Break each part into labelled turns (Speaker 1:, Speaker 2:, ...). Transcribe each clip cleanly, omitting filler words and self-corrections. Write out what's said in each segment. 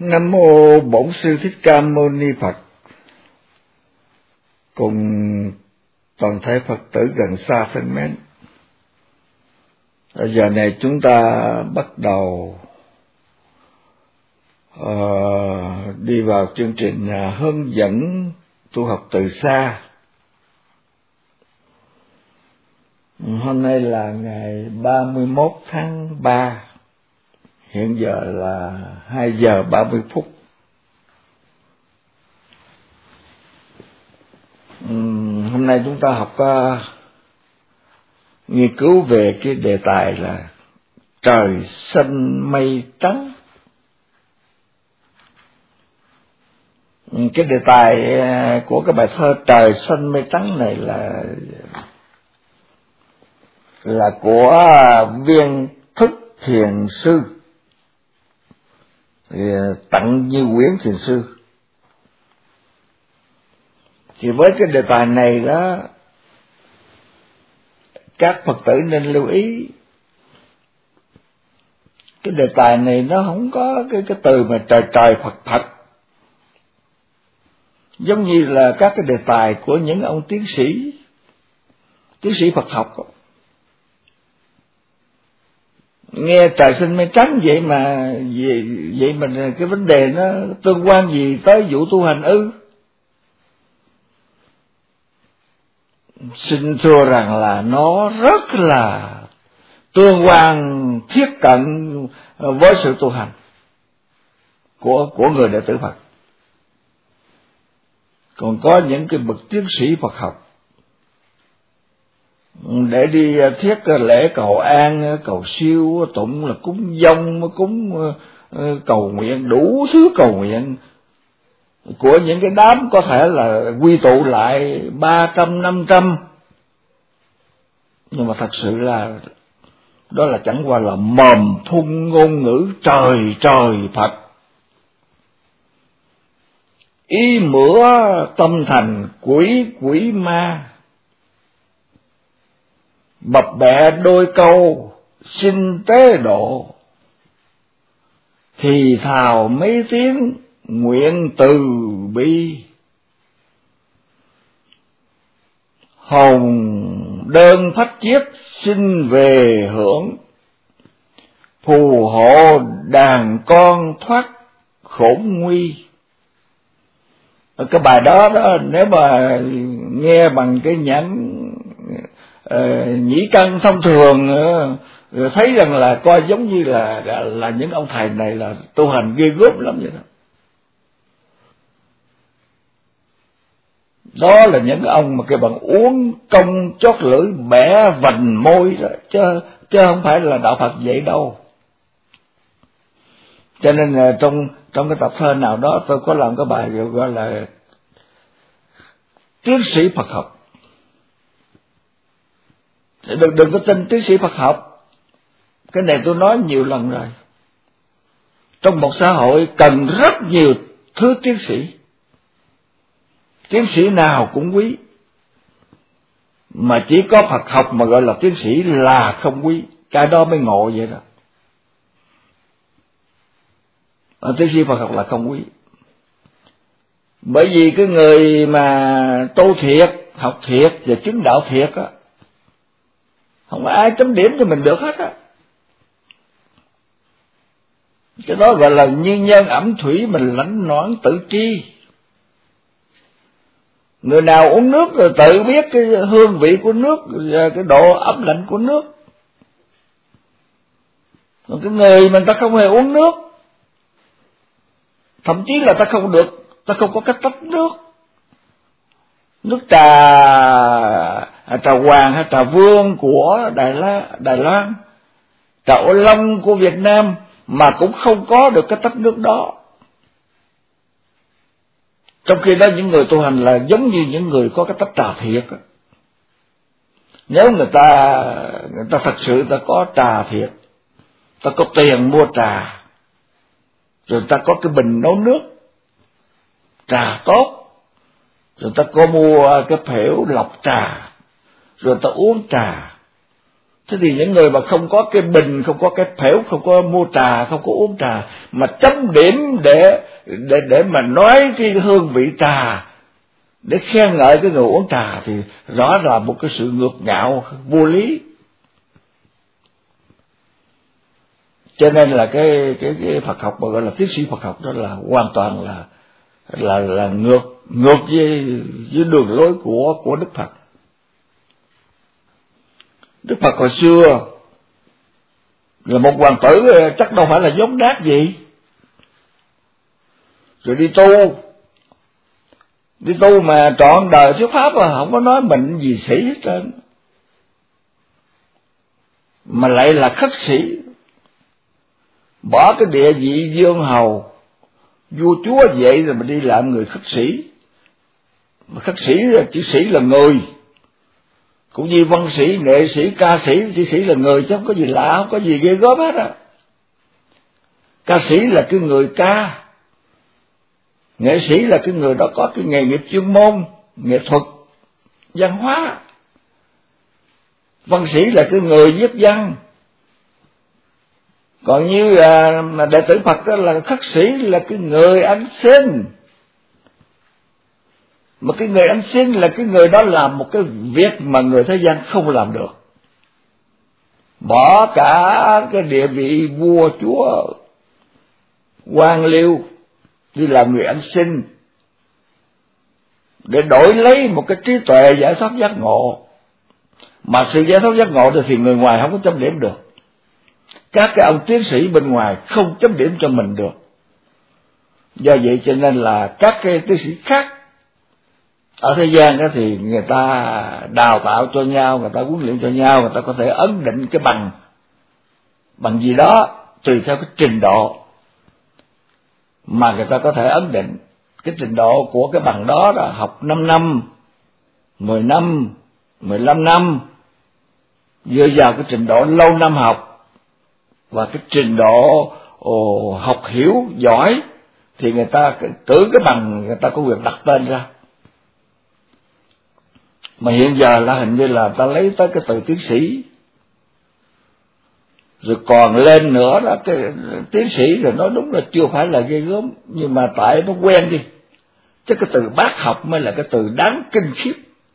Speaker 1: Nam mô Bổn Sư Thích Ca Mâu Ni Phật. Cùng toàn thể Phật tử gần xa thân mến, giờ này chúng ta bắt đầu đi vào chương trình hướng dẫn tu học từ xa. Hôm nay là ngày 31 tháng 3, hiện giờ là 2 giờ 30 phút. Hôm nay chúng ta học nghiên cứu về cái đề tài là trời xanh mây trắng. Cái đề tài của cái bài thơ Trời xanh mây trắng này là của Viên Thức Thiền Sư, tặng Như Quyến Thiền Sư. Thì với cái đề tài này đó, các Phật tử nên lưu ý, cái đề tài này nó không có cái từ mà trời trời Phật Phật, giống như là các cái đề tài của những ông tiến sĩ Phật học. Nghe trời xanh mây trắng vậy mà cái vấn đề nó tương quan gì tới vụ tu hành ư? Xin thưa rằng là nó rất là tương quan thiết cận với sự tu hành của người đệ tử Phật. Còn có những cái bậc tiến sĩ Phật học để đi thiết lễ cầu an, cầu siêu, tụng là cúng dông, cúng cầu nguyện, đủ thứ cầu nguyện của những cái đám có thể là quy tụ lại 300, 500. Nhưng mà thật sự là đó là chẳng qua là mồm phun ngôn ngữ trời trời Phật, ý mửa tâm thành quỷ ma, bập bẹ đôi câu xin tế độ, thì thào mấy tiếng nguyện từ bi, hồn đơn phách chiết xin về hưởng, phù hộ đàn con thoát khổn nguy. Cái bài đó nếu mà nghe bằng cái nhãn nhĩ căn thông thường, thấy rằng là coi giống như là những ông thầy này là tu hành ghê gớm lắm vậy đó. Đó là những ông mà cái bằng uống công chót lưỡi bẻ vành môi rồi, chứ không phải là đạo Phật vậy đâu. Cho nên là trong cái tập thơ nào đó tôi có làm cái bài gọi là tiến sĩ Phật học. Đừng có tin tiến sĩ Phật học, cái này tôi nói nhiều lần rồi. Trong một xã hội cần rất nhiều thứ tiến sĩ. Tiến sĩ nào cũng quý, mà chỉ có Phật học mà gọi là tiến sĩ là không quý. Cái đó mới ngộ vậy đó. Tiến sĩ Phật học là không quý. Bởi vì cái người mà tu thiệt, học thiệt và chứng đạo thiệt á, không ai chấm điểm cho mình được hết á. Cái đó gọi là nhiên nhân ẩm thủy, mình lãnh noãn tự tri. Người nào uống nước rồi tự biết cái hương vị của nước, cái độ ấm lạnh của nước. Còn cái người mà ta không hề uống nước, thậm chí là ta không có cách tách nước trà hoàng hay trà vương của Đài Loan, trà ô long của Việt Nam mà cũng không có được cái tách nước đó. Trong khi đó những người tu hành là giống như những người có cái tách trà thiệt. Nếu người ta thật sự ta có trà thiệt, ta có tiền mua trà, rồi ta có cái bình nấu nước trà tốt, rồi ta có mua cái phễu lọc trà, rồi ta uống trà, Thế thì những người mà không có cái bình, không có cái phễu, không có mua trà, không có uống trà, mà chấm điểm để mà nói cái hương vị trà, để khen ngợi cái người uống trà, thì rõ ràng một cái sự ngược ngạo vô lý. Cho nên là cái Phật học mà gọi là tiến sĩ Phật học đó là hoàn toàn là ngược với đường lối của Đức Phật. Đức Phật hồi xưa là một hoàng tử, chắc đâu phải là dốt nát gì, rồi đi tu mà trọn đời thuyết pháp, mà không có nói bệnh gì sĩ hết trơn, mà lại là khất sĩ, bỏ cái địa vị dương hầu vua chúa vậy rồi mà đi làm người khất sĩ. Mà khất sĩ, chữ sĩ là người, cũng như văn sĩ, nghệ sĩ, ca sĩ, chữ sĩ là người chứ không có gì lạ, không có gì ghê gớm hết á. Ca sĩ là cái người ca, nghệ sĩ là cái người đó có cái nghề nghiệp chuyên môn, nghệ thuật, văn hóa. Văn sĩ là cái người viết văn. Còn như mà đệ tử Phật đó là khất sĩ, là cái người ăn xin. Mà cái người ăn xin là cái người đó làm một cái việc mà người thế gian không làm được, bỏ cả cái địa vị vua chúa quan liêu đi làm người ăn xin để đổi lấy một cái trí tuệ giải thoát giác ngộ. Mà sự giải thoát giác ngộ thì người ngoài không có chấm điểm được, các cái ông tiến sĩ bên ngoài không chấm điểm cho mình được. Do vậy cho nên là các cái tiến sĩ khác ở thế gian đó thì người ta đào tạo cho nhau, người ta huấn luyện cho nhau, người ta có thể ấn định cái bằng gì đó tùy theo cái trình độ mà người ta có thể ấn định. Cái trình độ của cái bằng đó là học 5 năm, 10 năm, 15 năm, dựa vào cái trình độ lâu năm học và cái trình độ học hiểu giỏi thì người ta cử cái bằng, người ta có quyền đặt tên ra. Mà hiện giờ là hình như là ta lấy tới cái từ tiến sĩ, rồi còn lên nữa đó, cái tiến sĩ rồi nói đúng là chưa phải là ghê gớm, nhưng mà tại nó quen đi, chứ cái từ bác học mới là cái từ đáng kinh khiếp.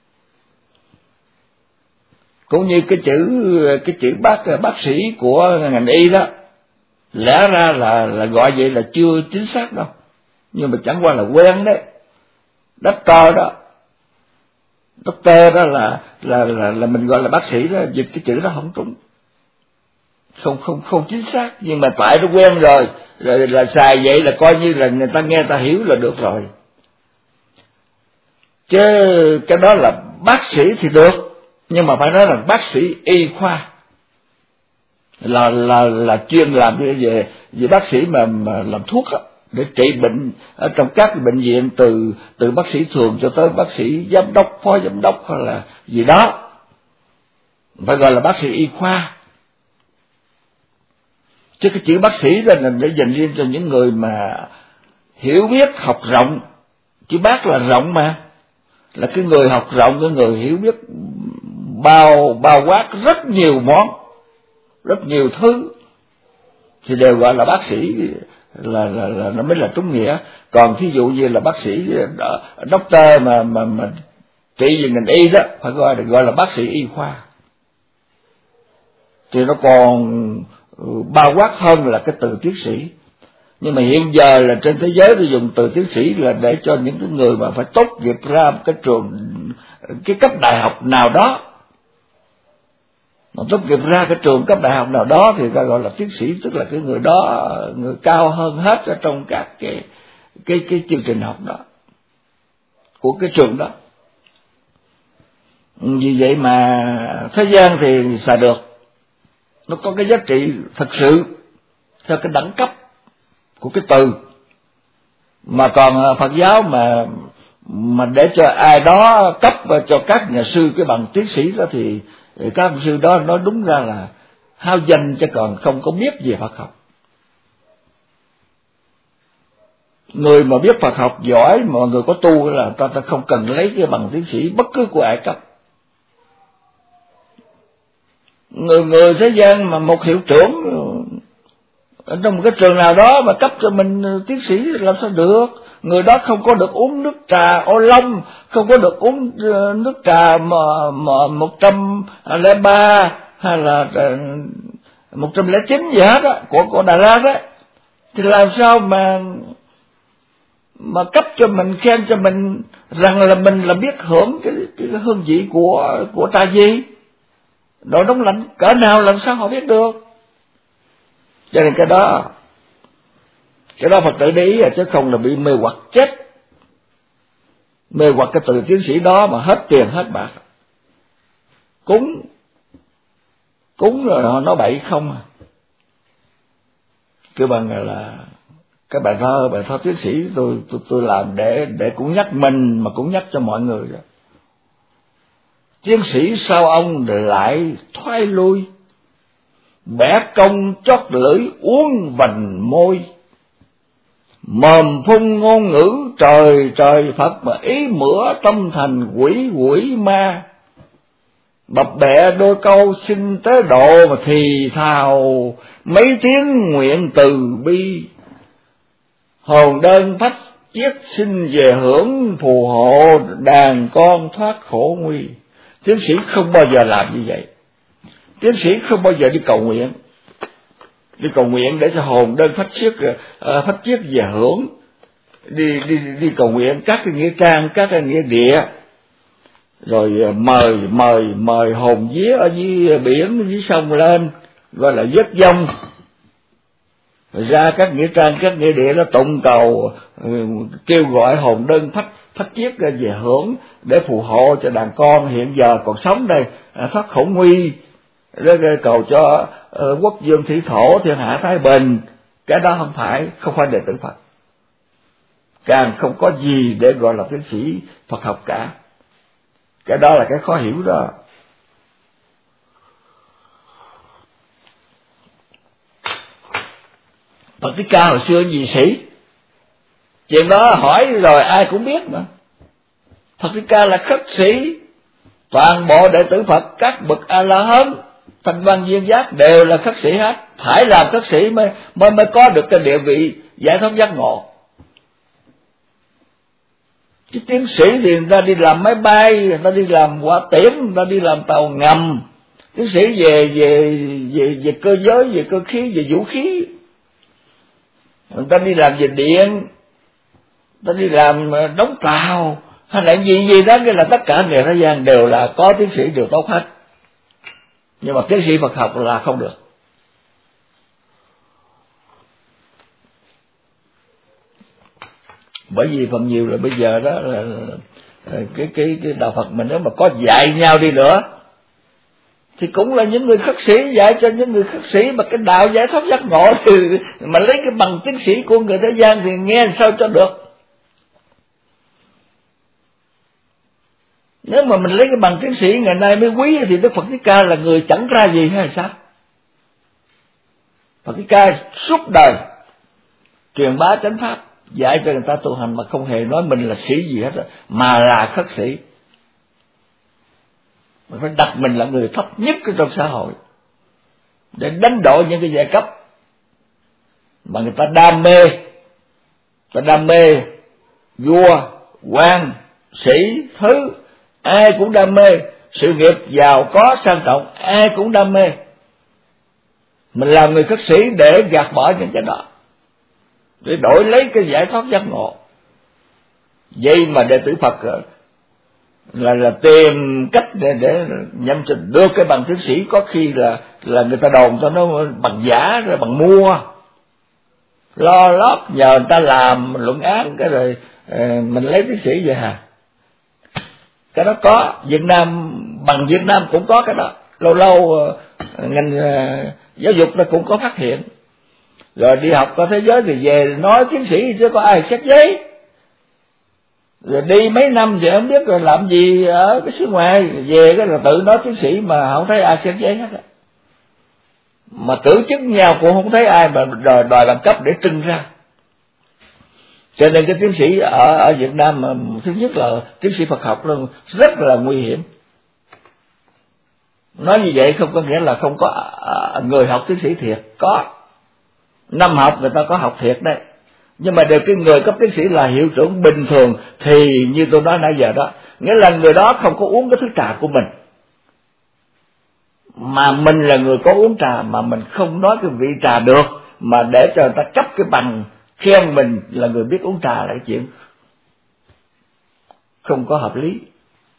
Speaker 1: Cũng như cái chữ bác sĩ của ngành y đó, lẽ ra là gọi vậy là chưa chính xác đâu, nhưng mà chẳng qua là quen đấy. Doctor đó, doctor đó là mình gọi là bác sĩ đó, dịch cái chữ đó không trúng, không chính xác, nhưng mà tại nó quen rồi là xài vậy là coi như là người ta nghe ta hiểu là được rồi. Chứ cái đó là bác sĩ thì được, nhưng mà phải nói là bác sĩ y khoa, là chuyên làm về bác sĩ mà làm thuốc á, để trị bệnh ở trong các bệnh viện, từ bác sĩ thường cho tới bác sĩ giám đốc, phó giám đốc hay là gì đó, phải gọi là bác sĩ y khoa. Chứ cái chữ bác sĩ đó là để dành riêng cho những người mà hiểu biết học rộng, chứ bác là rộng mà, là cái người học rộng, cái người hiểu biết bao quát rất nhiều món, rất nhiều thứ thì đều gọi là bác sĩ, là nó mới là trúng nghĩa. Còn thí dụ như là bác sĩ doctor mà trị về ngành y đó, phải gọi là bác sĩ y khoa, thì nó còn bao quát hơn là cái từ tiến sĩ. Nhưng mà hiện giờ là trên thế giới thì dùng từ tiến sĩ là để cho những cái người mà phải tốt nghiệp ra một cái trường, cái cấp đại học nào đó, mà tốt nghiệp ra cái trường cấp đại học nào đó thì ta gọi là tiến sĩ, tức là cái người đó người cao hơn hết ở trong các cái chương trình học đó của cái trường đó. Vì vậy mà thế gian thì xài được, nó có cái giá trị thật sự theo cái đẳng cấp của cái từ. Mà còn Phật giáo mà để cho ai đó cấp cho các nhà sư cái bằng tiến sĩ đó thì các nhà sư đó nói đúng ra là hao danh, chứ còn không có biết về Phật học. Người mà biết Phật học giỏi mà người có tu là ta không cần lấy cái bằng tiến sĩ bất cứ của ai cấp. người thế gian mà một hiệu trưởng ở trong một cái trường nào đó mà cấp cho mình tiến sĩ làm sao được? Người đó không có được uống nước trà ô long, không có được uống nước trà mà 103 hay là 109 gì hết á, của Đà Lạt đó, thì làm sao mà cấp cho mình, khen cho mình rằng là mình là biết hưởng cái hương vị của trà gì, độ nóng lạnh cỡ nào, làm sao họ biết được? Cho nên cái đó Phật tử để ý, chứ không là bị mê hoặc chết, mê hoặc cái từ tiến sĩ đó mà hết tiền hết bạc, cúng rồi họ nói bậy không à. Cái bằng là cái bài thơ tiến sĩ tôi làm để cũng nhắc mình mà cũng nhắc cho mọi người đó. Tiến sĩ sao ông lại thoái lui, bẻ công chót lưỡi uống vành môi, mồm phun ngôn ngữ trời Phật mà ý mửa tâm thành quỷ ma, bập bẹ đôi câu xin tế độ mà thì thào mấy tiếng nguyện từ bi, hồn đơn phách chiết xin về hưởng phù hộ đàn con thoát khổ nguy. Tiến sĩ không bao giờ làm như vậy. Tiến sĩ không bao giờ đi cầu nguyện để cho hồn đơn phách chiết về hưởng, đi cầu nguyện các cái nghĩa trang, các cái nghĩa địa, rồi mời hồn vía ở dưới biển dưới sông lên, gọi là vớt vong, rồi ra các nghĩa trang các nghĩa địa nó tụng cầu, kêu gọi hồn đơn phách chiết về hưởng để phù hộ cho đàn con hiện giờ còn sống đây thoát khổ nguy, để cầu cho quốc dương thủy thổ thiên hạ thái bình. Cái đó không phải đệ tử Phật, càng không có gì để gọi là tiến sĩ Phật học cả. Cái đó là cái khó hiểu đó. Phật Thích Ca hồi xưa gì sĩ, chuyện đó hỏi rồi ai cũng biết mà. Phật Thích Ca là khất sĩ, toàn bộ đệ tử Phật các bậc A La Hán, Thanh Văn Duyên Giác đều là khất sĩ hết. Phải làm khất sĩ mới có được cái địa vị giải thoát giác ngộ. Chứ tiến sĩ thì người ta đi làm máy bay, người ta đi làm hỏa tiễn, người ta đi làm tàu ngầm. Tiến sĩ về cơ giới, về cơ khí, về vũ khí. Người ta đi làm về điện, người ta đi làm đóng tàu, hay là gì đó, cái là tất cả người thế gian đều là có tiến sĩ đều tốt hết. Nhưng mà tiến sĩ Phật học là không được. Bởi vì phần nhiều là bây giờ đó là cái đạo Phật mình nếu mà có dạy nhau đi nữa thì cũng là những người khất sĩ dạy cho những người khất sĩ, mà cái đạo giải thoát giác ngộ thì mà lấy cái bằng tiến sĩ của người thế gian thì nghe sao cho được. Nếu mà mình lấy cái bằng tiến sĩ ngày nay mới quý thì Đức Phật Thích Ca là người chẳng ra gì hay sao? Phật Thích Ca suốt đời truyền bá chánh pháp, dạy cho người ta tu hành mà không hề nói mình là sĩ gì hết, mà là khất sĩ. Mình phải đặt mình là người thấp nhất trong xã hội để đánh đổ những cái giai cấp mà người ta đam mê vua quan sĩ thứ, ai cũng đam mê sự nghiệp giàu có sang trọng, ai cũng đam mê. Mình làm người khất sĩ để gạt bỏ những cái đó, để đổi lấy cái giải thoát giác ngộ. Vậy mà đệ tử Phật là tìm cách để nhằm được cái bằng tiến sĩ, có khi là người ta đồn cho nó bằng giả rồi bằng mua, lo lót nhờ người ta làm luận án cái rồi mình lấy tiến sĩ về hả? Cái đó có Việt Nam, bằng Việt Nam cũng có cái đó, lâu ngành giáo dục nó cũng có phát hiện. Rồi đi học có thế giới thì về nói tiến sĩ chứ có ai xét giấy. Rồi đi mấy năm về không biết rồi làm gì ở cái xứ ngoài, về cái là tự nói tiến sĩ mà không thấy ai xét giấy hết á. Mà cử chức nhau cũng không thấy ai mà đòi bằng cấp để trưng ra. Cho nên cái tiến sĩ ở Việt Nam mà thứ nhất là tiến sĩ Phật học rất là nguy hiểm. Nói như vậy không có nghĩa là không có người học tiến sĩ thiệt, có. Năm học người ta có học thiệt đấy. Nhưng mà đều cái người cấp tiến sĩ là hiệu trưởng bình thường thì như tôi nói nãy giờ đó, nghĩa là người đó không có uống cái thứ trà của mình. Mà mình là người có uống trà mà mình không nói cái vị trà được, mà để cho người ta cấp cái bằng khen mình là người biết uống trà là cái chuyện không có hợp lý.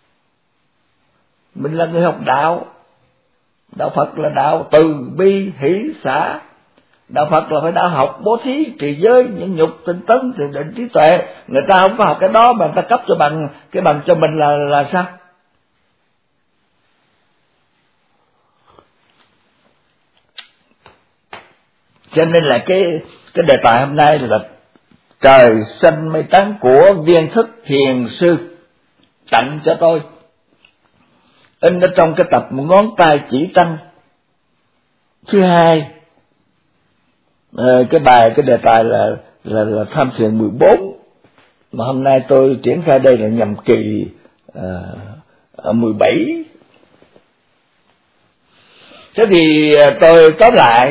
Speaker 1: Mình là người học đạo. Đạo Phật là đạo từ bi hỷ xả. Đạo Phật là phải đạo học bố thí, trì giới, nhẫn nhục, tinh tấn, thiền định, trí tuệ. Người ta không có học cái đó mà người ta cấp cho bằng cái bằng cho mình là sao? Cho nên là cái đề tài hôm nay là trời xanh mây trắng của Viên Thức Thiền Sư tặng cho tôi, in ở trong cái tập Một Ngón Tay Chỉ Trăng thứ 2. Cái đề tài là tham thiền 14, mà hôm nay tôi triển khai đây là nhằm kỳ 17. Thế thì tôi tóm lại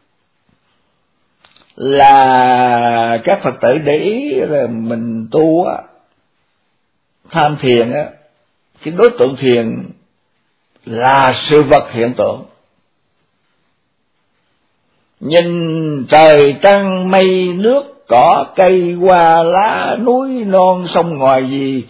Speaker 1: là các Phật tử để ý là mình tu á, tham thiền á, cái đối tượng thiền là sự vật hiện tượng. Nhìn trời trăng mây nước cỏ cây hoa lá núi non sông ngòi gì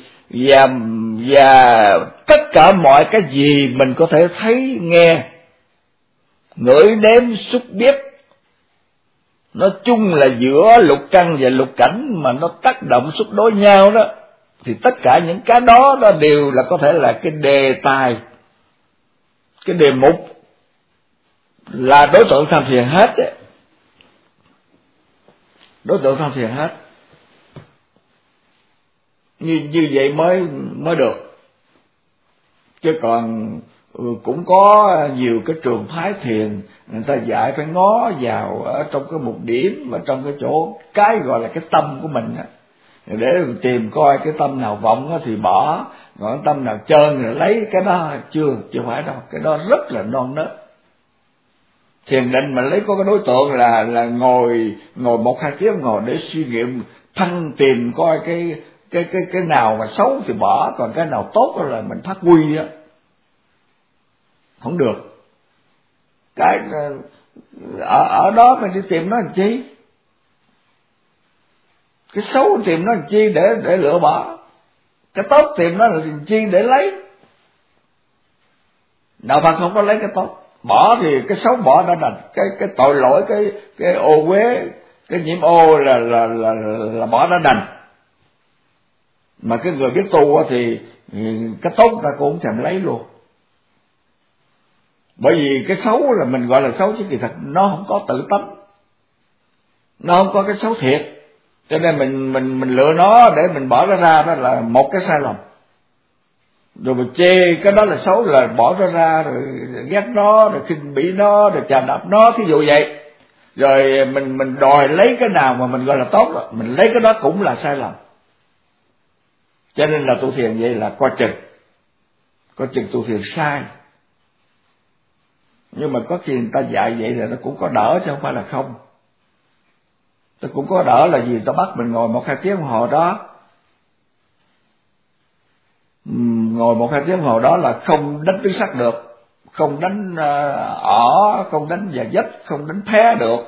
Speaker 1: và tất cả mọi cái gì mình có thể thấy nghe ngửi nếm xúc biết, nói chung là giữa lục căn và lục cảnh mà nó tác động xúc đối nhau đó, thì tất cả những cái đó đều là có thể là cái đề tài, cái đề mục là đối tượng tham thiền hết đấy. Đối tượng tham thiền hết. Như vậy mới được. Chứ còn cũng có nhiều cái trường phái thiền người ta dạy phải ngó vào ở trong cái một điểm và trong cái chỗ cái gọi là cái tâm của mình á, để tìm coi cái tâm nào vọng thì bỏ, còn tâm nào trơn rồi lấy. Cái đó chưa phải đâu, cái đó rất là non nớt. Thiền định mà lấy có cái đối tượng là ngồi 1-2 tiếng ngồi để suy nghiệm phân tìm coi cái nào mà xấu thì bỏ, còn cái nào tốt là mình phát huy á, không được. Cái ở đó mình đi tìm nó làm chi? Cái xấu tìm nó làm chi để lựa bỏ, cái tốt tìm nó làm chi để lấy. Đạo Phật không có lấy cái tốt, bỏ thì cái xấu bỏ đã đành, cái tội lỗi, cái ô uế, cái nhiễm ô là bỏ đã đành. Mà cái người biết tu thì cái tốt ta cũng không thèm lấy luôn. Bởi vì cái xấu là mình gọi là xấu chứ kỳ thật nó không có tự tánh, nó không có cái xấu thiệt, cho nên mình lựa nó để mình bỏ nó ra, đó là một cái sai lầm. Rồi mình chê cái đó là xấu là bỏ nó ra, rồi ghét nó, rồi khinh bỉ nó, rồi chà đạp nó, thí dụ vậy. Rồi mình đòi lấy cái nào mà mình gọi là tốt rồi, mình lấy cái đó cũng là sai lầm. Cho nên là tu thiền vậy là coi chừng tu thiền sai. Nhưng mà có khi người ta dạy vậy là nó cũng có đỡ chứ không phải là không. Nó cũng có đỡ là gì? Ta bắt mình ngồi 1-2 tiếng đồng hồ đó, ngồi 1-2 tiếng đồng hồ đó là không đánh tứ sắc được, không đánh không đánh và dách, không đánh phé được,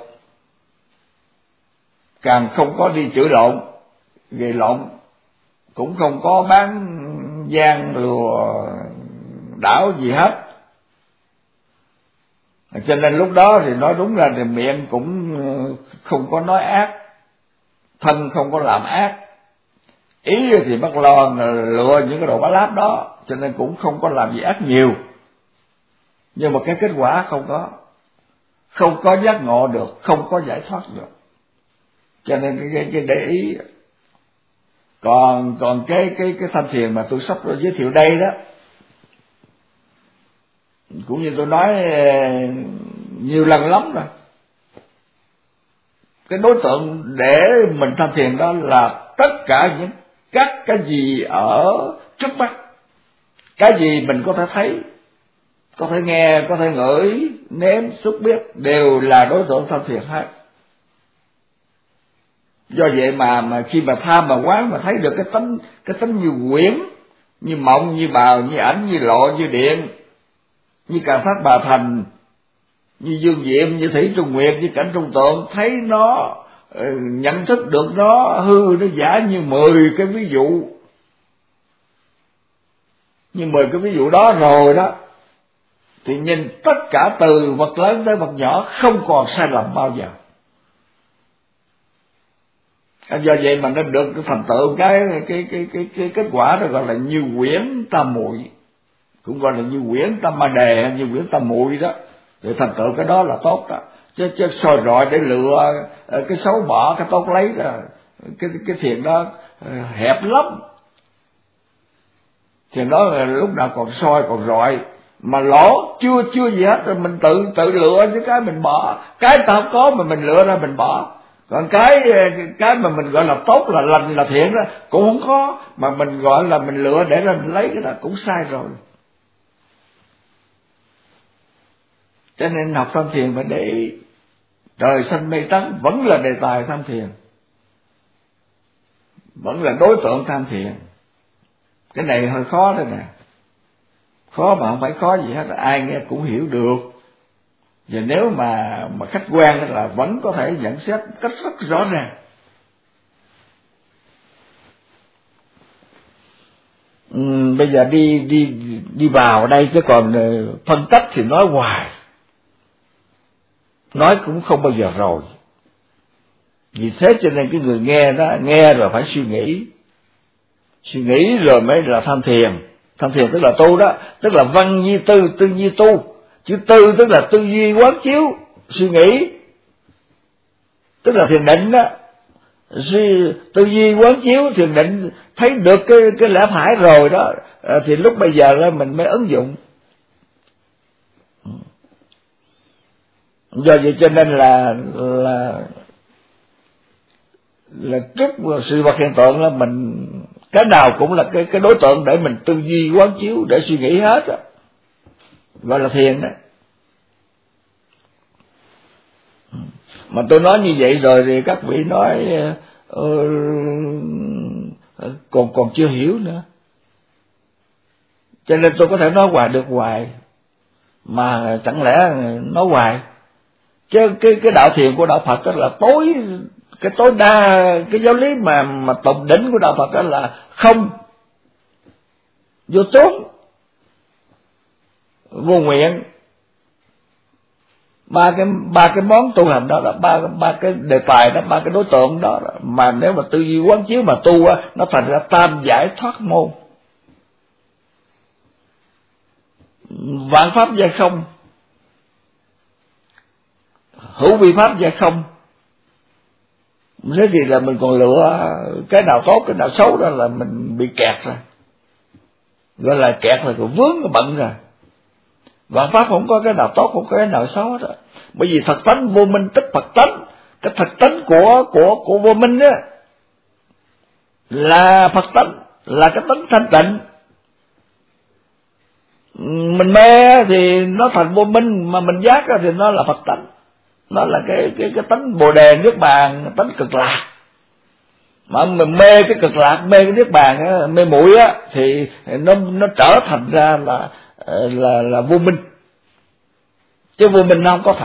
Speaker 1: càng không có đi chửi lộn, gây lộn, cũng không có bán gian lùa đảo gì hết. Cho nên lúc đó thì nói đúng ra thì miệng cũng không có nói ác, thân không có làm ác, ý thì bắt lo lựa những cái đồ bá láp đó, cho nên cũng không có làm gì ác nhiều. Nhưng mà cái kết quả không có giác ngộ được, không có giải thoát được. Cho nên cái để ý. Còn cái tham thiền mà tôi sắp giới thiệu đây đó, cũng như tôi nói nhiều lần lắm rồi, cái đối tượng để mình tham thiền đó là tất cả những các cái gì ở trước mắt, cái gì mình có thể thấy, có thể nghe, có thể ngửi, nếm, xúc biết, đều là đối tượng tham thiền hết. Do vậy mà khi mà tham mà quán mà thấy được cái tánh như quyển, như mộng, như bào, như ảnh, như lộ, như điện, như Càn Thác Bà Thành, như Dương Diệm, như Thủy Trung Nguyệt, như Cảnh Trung Tượng, thấy nó, nhận thức được nó hư nó giả như 10 cái ví dụ, như 10 cái ví dụ đó rồi đó, thì nhìn tất cả từ vật lớn tới vật nhỏ không còn sai lầm bao giờ. Do vậy mà nó được thành tựu cái kết quả đó gọi là như quyển tam muội, cũng gọi là như quyển tam ma đề hay như quyển tam muội đó, thì thành tựu cái đó là tốt đó. Chứ soi rọi để lựa cái xấu bỏ, cái tốt lấy đó, cái thiền đó hẹp lắm. Thiền đó là lúc nào còn soi còn rọi, mà lỗ chưa gì hết rồi mình tự lựa những cái mình bỏ, cái ta không có mà mình lựa ra mình bỏ. Còn cái mà mình gọi là tốt, là lành, là thiện đó cũng không có, mà mình gọi là mình lựa để ra mình lấy, cái đó cũng sai rồi. Cho nên học tham thiền phải để ý. Trời xanh mây trắng vẫn là đề tài tham thiền, vẫn là đối tượng tham thiền. Cái này hơi khó đây nè, khó mà không phải khó gì hết, ai nghe cũng hiểu được. Và nếu mà khách quan là vẫn có thể nhận xét cách rất rõ ràng. Bây giờ đi vào đây, chứ còn phân tích thì nói hoài, nói cũng không bao giờ rồi. Vì thế cho nên cái người nghe đó, nghe rồi phải suy nghĩ rồi mới là tham thiền. Tham thiền tức là tu đó, tức là văn nhi tư, tư nhi tu. Chứ tư tức là tư duy quán chiếu, suy nghĩ, tức là thiền định đó. Tư duy quán chiếu, thiền định, thấy được cái lẽ phải rồi đó, thì lúc bây giờ là mình mới ứng dụng. Do vậy cho nên là trước sự vật hiện tượng là mình cái nào cũng là cái đối tượng để mình tư duy quán chiếu, để suy nghĩ hết đó, gọi là thiền đó. Mà tôi nói như vậy rồi thì các vị nói còn chưa hiểu nữa. Cho nên tôi có thể nói hoài được hoài, mà chẳng lẽ nói hoài. Chứ cái đạo thiền của đạo Phật đó là tối đa cái giáo lý mà tột đỉnh của đạo Phật đó là không, vô tướng, vô nguyện. ba cái món tu hành đó là ba cái đề tài đó, ba cái đối tượng đó, mà nếu mà tư duy quán chiếu mà tu á, nó thành ra tam giải thoát môn. Vạn pháp giai không, hữu vi pháp giai không. Thế thì là mình còn lựa cái nào tốt, cái nào xấu, đó là mình bị kẹt rồi. Gọi là kẹt là còn vướng, cái bận rồi. Vạn pháp không có cái nào tốt, không có cái nào xấu đó. Bởi vì thật tánh vô minh tức Phật tánh. Cái thật tánh của vô minh á là Phật tánh, là cái tánh thanh tịnh. Mình mê thì nó thành vô minh, mà mình giác thì nó là Phật tánh. Nó là cái tánh Bồ Đề Niết Bàn, tánh cực lạc. Mà mình mê cái cực lạc, mê cái Niết Bàn á, mê muội á, thì nó trở thành ra là vô minh. Chứ vô minh nó không có thật.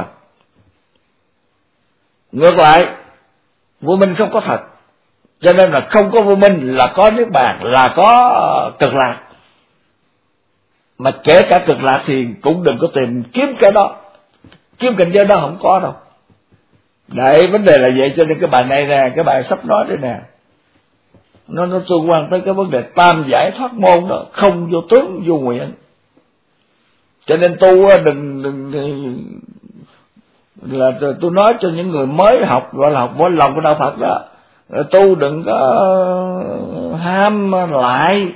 Speaker 1: Ngược lại, vô minh không có thật. Cho nên là không có vô minh là có Niết Bàn, là có cực lạc. Mà kể cả cực lạc thì cũng đừng có tìm kiếm cái đó. Kiếm cảnh giới đó không có đâu. Đấy, vấn đề là vậy. Cho nên cái bài này nè, cái bài sắp nói đây nè, nó tương quan tới cái vấn đề tam giải thoát môn đó, không vô tướng vô nguyện. Cho nên tu đừng là tôi nói cho những người mới học, gọi là học võ lòng của đạo Phật đó, tu đừng có ham lại,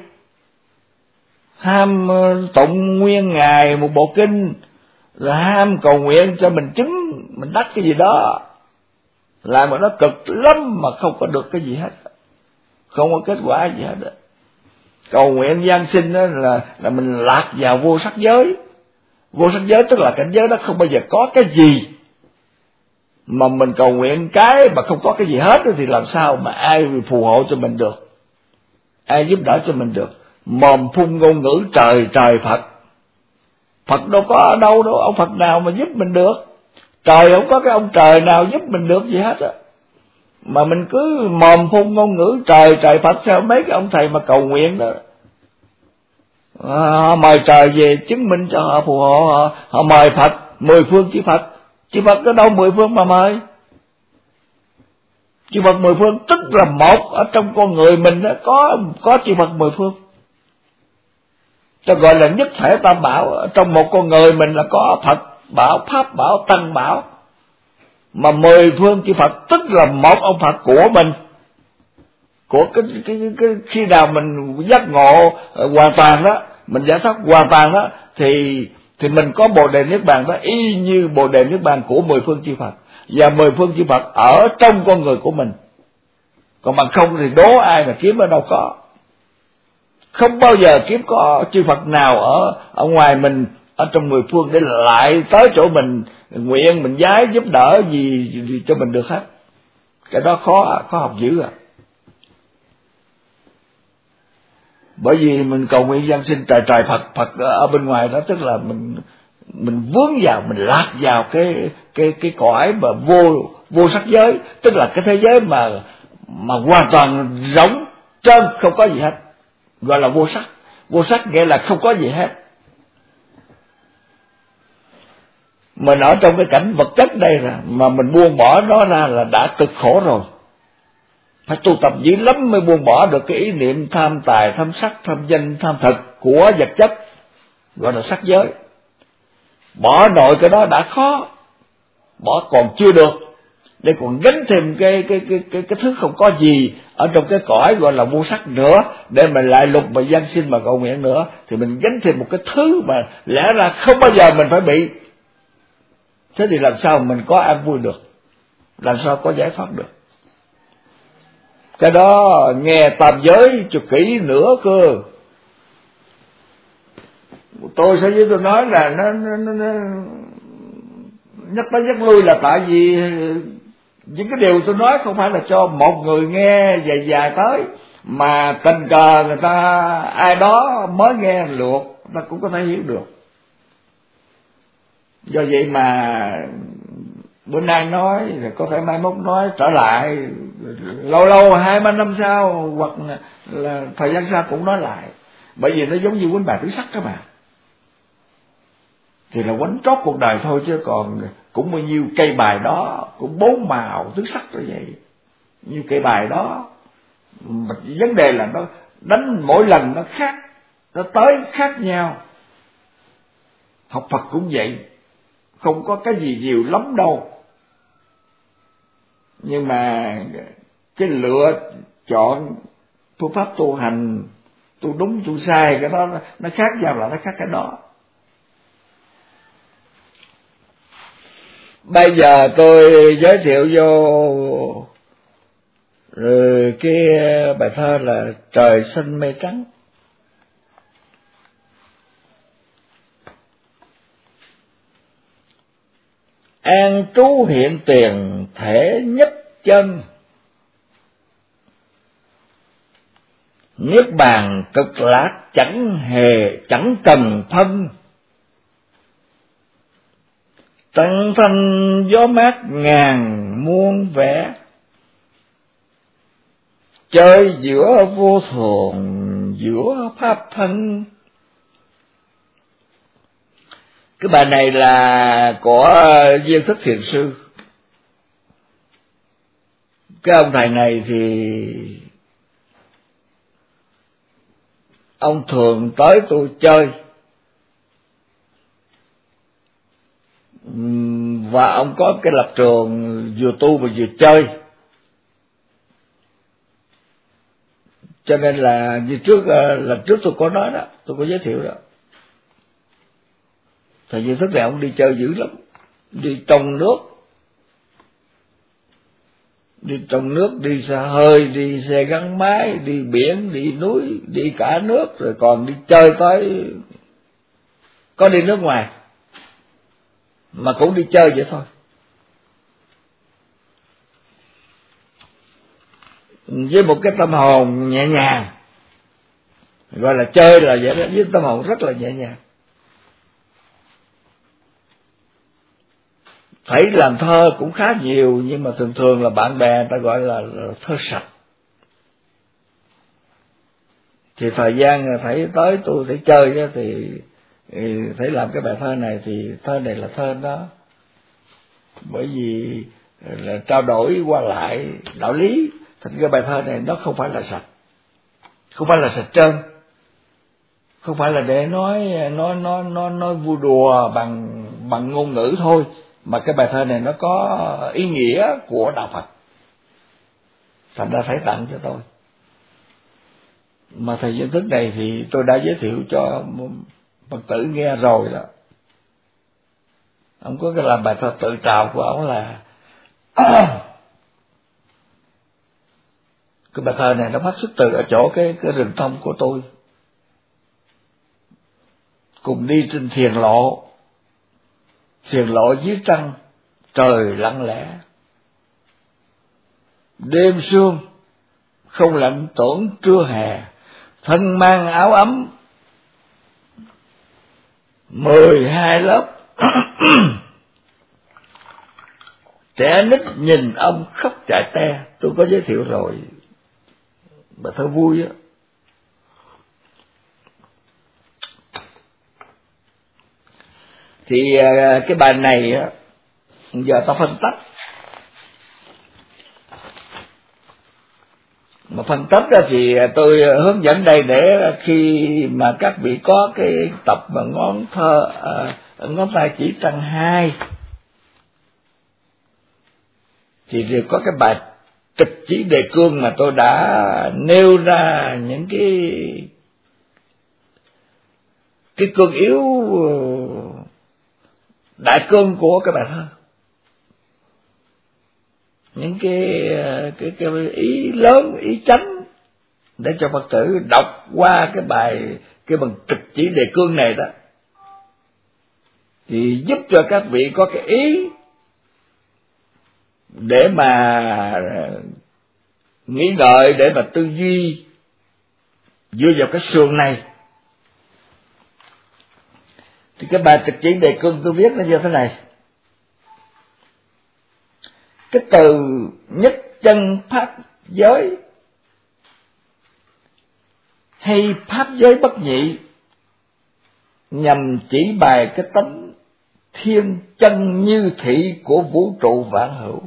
Speaker 1: ham tụng nguyên ngày một bộ kinh, rồi ham cầu nguyện cho mình chứng mình đắc cái gì đó, làm mà nó cực lắm mà không có được cái gì hết, không có kết quả gì hết. Cầu nguyện giang sinh đó là mình lạc vào vô sắc giới, Vô sắc giới tức là cảnh giới đó không bao giờ có cái gì, mà mình cầu nguyện cái mà không có cái gì hết thì làm sao mà ai phù hộ cho mình được, ai giúp đỡ cho mình được. Mồm phun ngôn ngữ trời trời Phật, Phật đâu có ở đâu đâu, ông Phật nào mà giúp mình được, trời không có cái ông trời nào giúp mình được gì hết á, mà mình cứ mồm phun ngôn ngữ trời trời Phật. Sao mấy cái ông thầy mà cầu nguyện đó, họ mời trời về chứng minh cho họ, phù hộ họ, họ mời Phật, 10 phương chư Phật. Chư Phật ở đâu 10 phương mà mời? Chư Phật 10 phương tức là một ở trong con người mình đó, có chư Phật 10 phương. Cho gọi là nhất thể tam bảo. Ở trong một con người mình là có Phật bảo, Pháp bảo, Tăng bảo. Mà 10 phương chư Phật tức là một ông Phật của mình. Của cái khi nào mình giác ngộ hoàn toàn đó, mình giải thoát hoàn toàn đó, thì mình có Bồ Đề Niết Bàn đó, y như Bồ Đề Niết Bàn của 10 phương chư Phật. Và 10 phương chư Phật ở trong con người của mình. Còn bằng không thì đố ai mà kiếm ở đâu có. Không bao giờ kiếm có chư Phật nào ở ngoài mình, ở trong 10 phương để lại tới chỗ mình nguyện, mình giái giúp đỡ gì cho mình được hết. Cái đó khó học dữ à. Bởi vì mình cầu nguyện giáng sinh trời trời Phật ở bên ngoài đó, tức là mình vướng vào, mình lạc vào cái cõi mà vô sắc giới, tức là cái thế giới mà hoàn toàn rỗng trơn, không có gì hết, gọi là vô sắc. Vô sắc nghĩa là không có gì hết. Mình ở trong cái cảnh vật chất đây mà mình buông bỏ nó ra là đã cực khổ rồi. Phải tu tập dữ lắm mới buông bỏ được cái ý niệm tham tài, tham sắc, tham danh, tham thực của vật chất, gọi là sắc giới. Bỏ nội cái đó đã khó, bỏ còn chưa được, để còn gánh thêm cái thứ không có gì ở trong cái cõi gọi là vô sắc nữa, để mình lại lục mà giáng sinh mà cầu nguyện nữa, thì mình gánh thêm một cái thứ mà lẽ ra không bao giờ mình phải bị. Thế thì làm sao mình có an vui được, làm sao có giải thoát được? Cái đó nghe tam giới cho kỹ nữa cơ. Tôi sẽ với tôi nói là nó nhắc tới nhắc lui là tại vì những cái điều tôi nói không phải là cho một người nghe dài tới, mà tình cờ người ta ai đó mới nghe luộc, ta cũng có thể hiểu được. Do vậy mà bữa nay nói rồi có thể mai mốt nói trở lại, lâu 2-3 năm sau hoặc là thời gian sau cũng nói lại. Bởi vì nó giống như quánh bài tứ sắc các bạn, thì là quánh trót cuộc đời thôi, chứ còn cũng bao nhiêu cây bài đó, cũng 4 màu tứ sắc rồi vậy, như cây bài đó. Mà vấn đề là nó đánh mỗi lần nó khác, nó tới khác nhau. Học Phật cũng vậy, không có cái gì nhiều lắm đâu, nhưng mà cái lựa chọn phương pháp tu hành, tu đúng tu sai, cái đó nó khác nhau, là nó khác cái đó. Bây giờ tôi giới thiệu vô cái bài thơ là Trời xanh mây trắng. An trú hiện tiền thể nhất chân, niết bàn cực lạc chẳng cần phân. Tăng thanh gió mát ngàn muôn vẻ, chơi giữa vô thường giữa pháp thân. Cái bài này là của Viên Thức Thiền Sư. Cái ông thầy này thì ông thường tới tôi chơi, và ông có cái lập trường vừa tu và vừa chơi. Cho nên là như lần trước tôi có nói đó, tôi có giới thiệu đó. Thầy Viên Thức này ông đi chơi dữ lắm, đi trong nước, đi xa hơi, đi xe gắn máy, đi biển, đi núi, đi cả nước, rồi còn đi chơi tới, có đi nước ngoài, mà cũng đi chơi vậy thôi. Với một cái tâm hồn nhẹ nhàng, gọi là chơi là vậy đó, với tâm hồn rất là nhẹ nhàng. Thấy làm thơ cũng khá nhiều, nhưng mà thường thường là bạn bè ta gọi là thơ sạch. Thì thời gian thấy tới tôi thấy chơi thì thấy làm cái bài thơ này, thì thơ này là thơ đó, bởi vì là trao đổi qua lại đạo lý, thành cái bài thơ này nó không phải là sạch, không phải là sạch trơn, không phải là để nói vui đùa bằng ngôn ngữ thôi, mà cái bài thơ này nó có ý nghĩa của đạo Phật, thành ra phải tặng cho tôi. Mà thầy Duy Thức này thì tôi đã giới thiệu cho Phật tử nghe rồi đó. Ông có cái làm bài thơ tự trào của ông là cái bài thơ này nó phát xuất từ ở chỗ cái rừng thông của tôi. Cùng đi trên thiền lộ dưới trăng, trời lặng lẽ, đêm sương không lạnh tưởng trưa hè, thân mang áo ấm 12 lớp. Trẻ nít nhìn ông khóc chạy te. Tôi có giới thiệu rồi, bài thơ vui á. Thì cái bài này á, giờ ta phân tách. Mà phân tách ra thì tôi hướng dẫn đây để khi mà các vị có cái tập mà ngón tay chỉ trăng 2 thì đều có cái bài Tịch Chỉ Đề Cương mà tôi đã nêu ra những cái cương yếu đại cương của cái bài thơ, những cái ý lớn, ý chánh để cho Phật tử đọc qua cái bằng Tịch Chỉ Đề Cương này đó, thì giúp cho các vị có cái ý để mà nghĩ ngợi, để mà tư duy dựa vào cái sườn này. Thì cái bài Tịch Chỉ Đề Cương tôi viết nó như thế này: cái từ nhất chân pháp giới hay pháp giới bất nhị nhằm chỉ bài cái tánh thiên chân như thị của vũ trụ vạn hữu.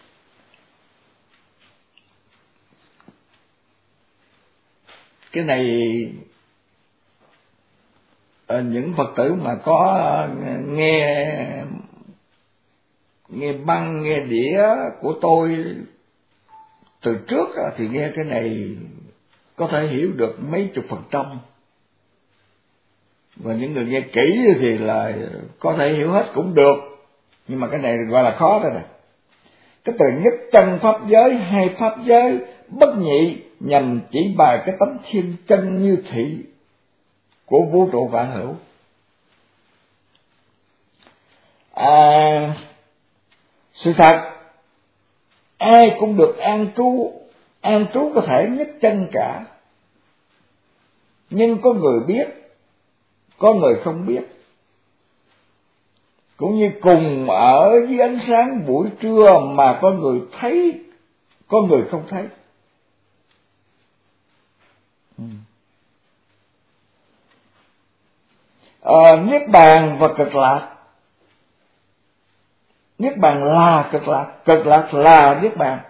Speaker 1: Cái này những Phật tử mà có nghe băng nghe đĩa của tôi từ trước thì nghe cái này có thể hiểu được mấy chục %, và những người nghe kỹ thì là có thể hiểu hết cũng được, nhưng mà cái này gọi là khó rồi nè. Cái từ nhất chân pháp giới hay pháp giới bất nhị nhằm chỉ bài cái tánh thiên chân như thị của vũ trụ vạn hữu. Sự thật ai cũng được an trú có thể nhất chân cả, nhưng có người biết, có người không biết, cũng như cùng ở dưới ánh sáng buổi trưa mà có người thấy, có người không thấy. Niết bàn và cực lạc. Niết bàn là cực lạc là niết bàn.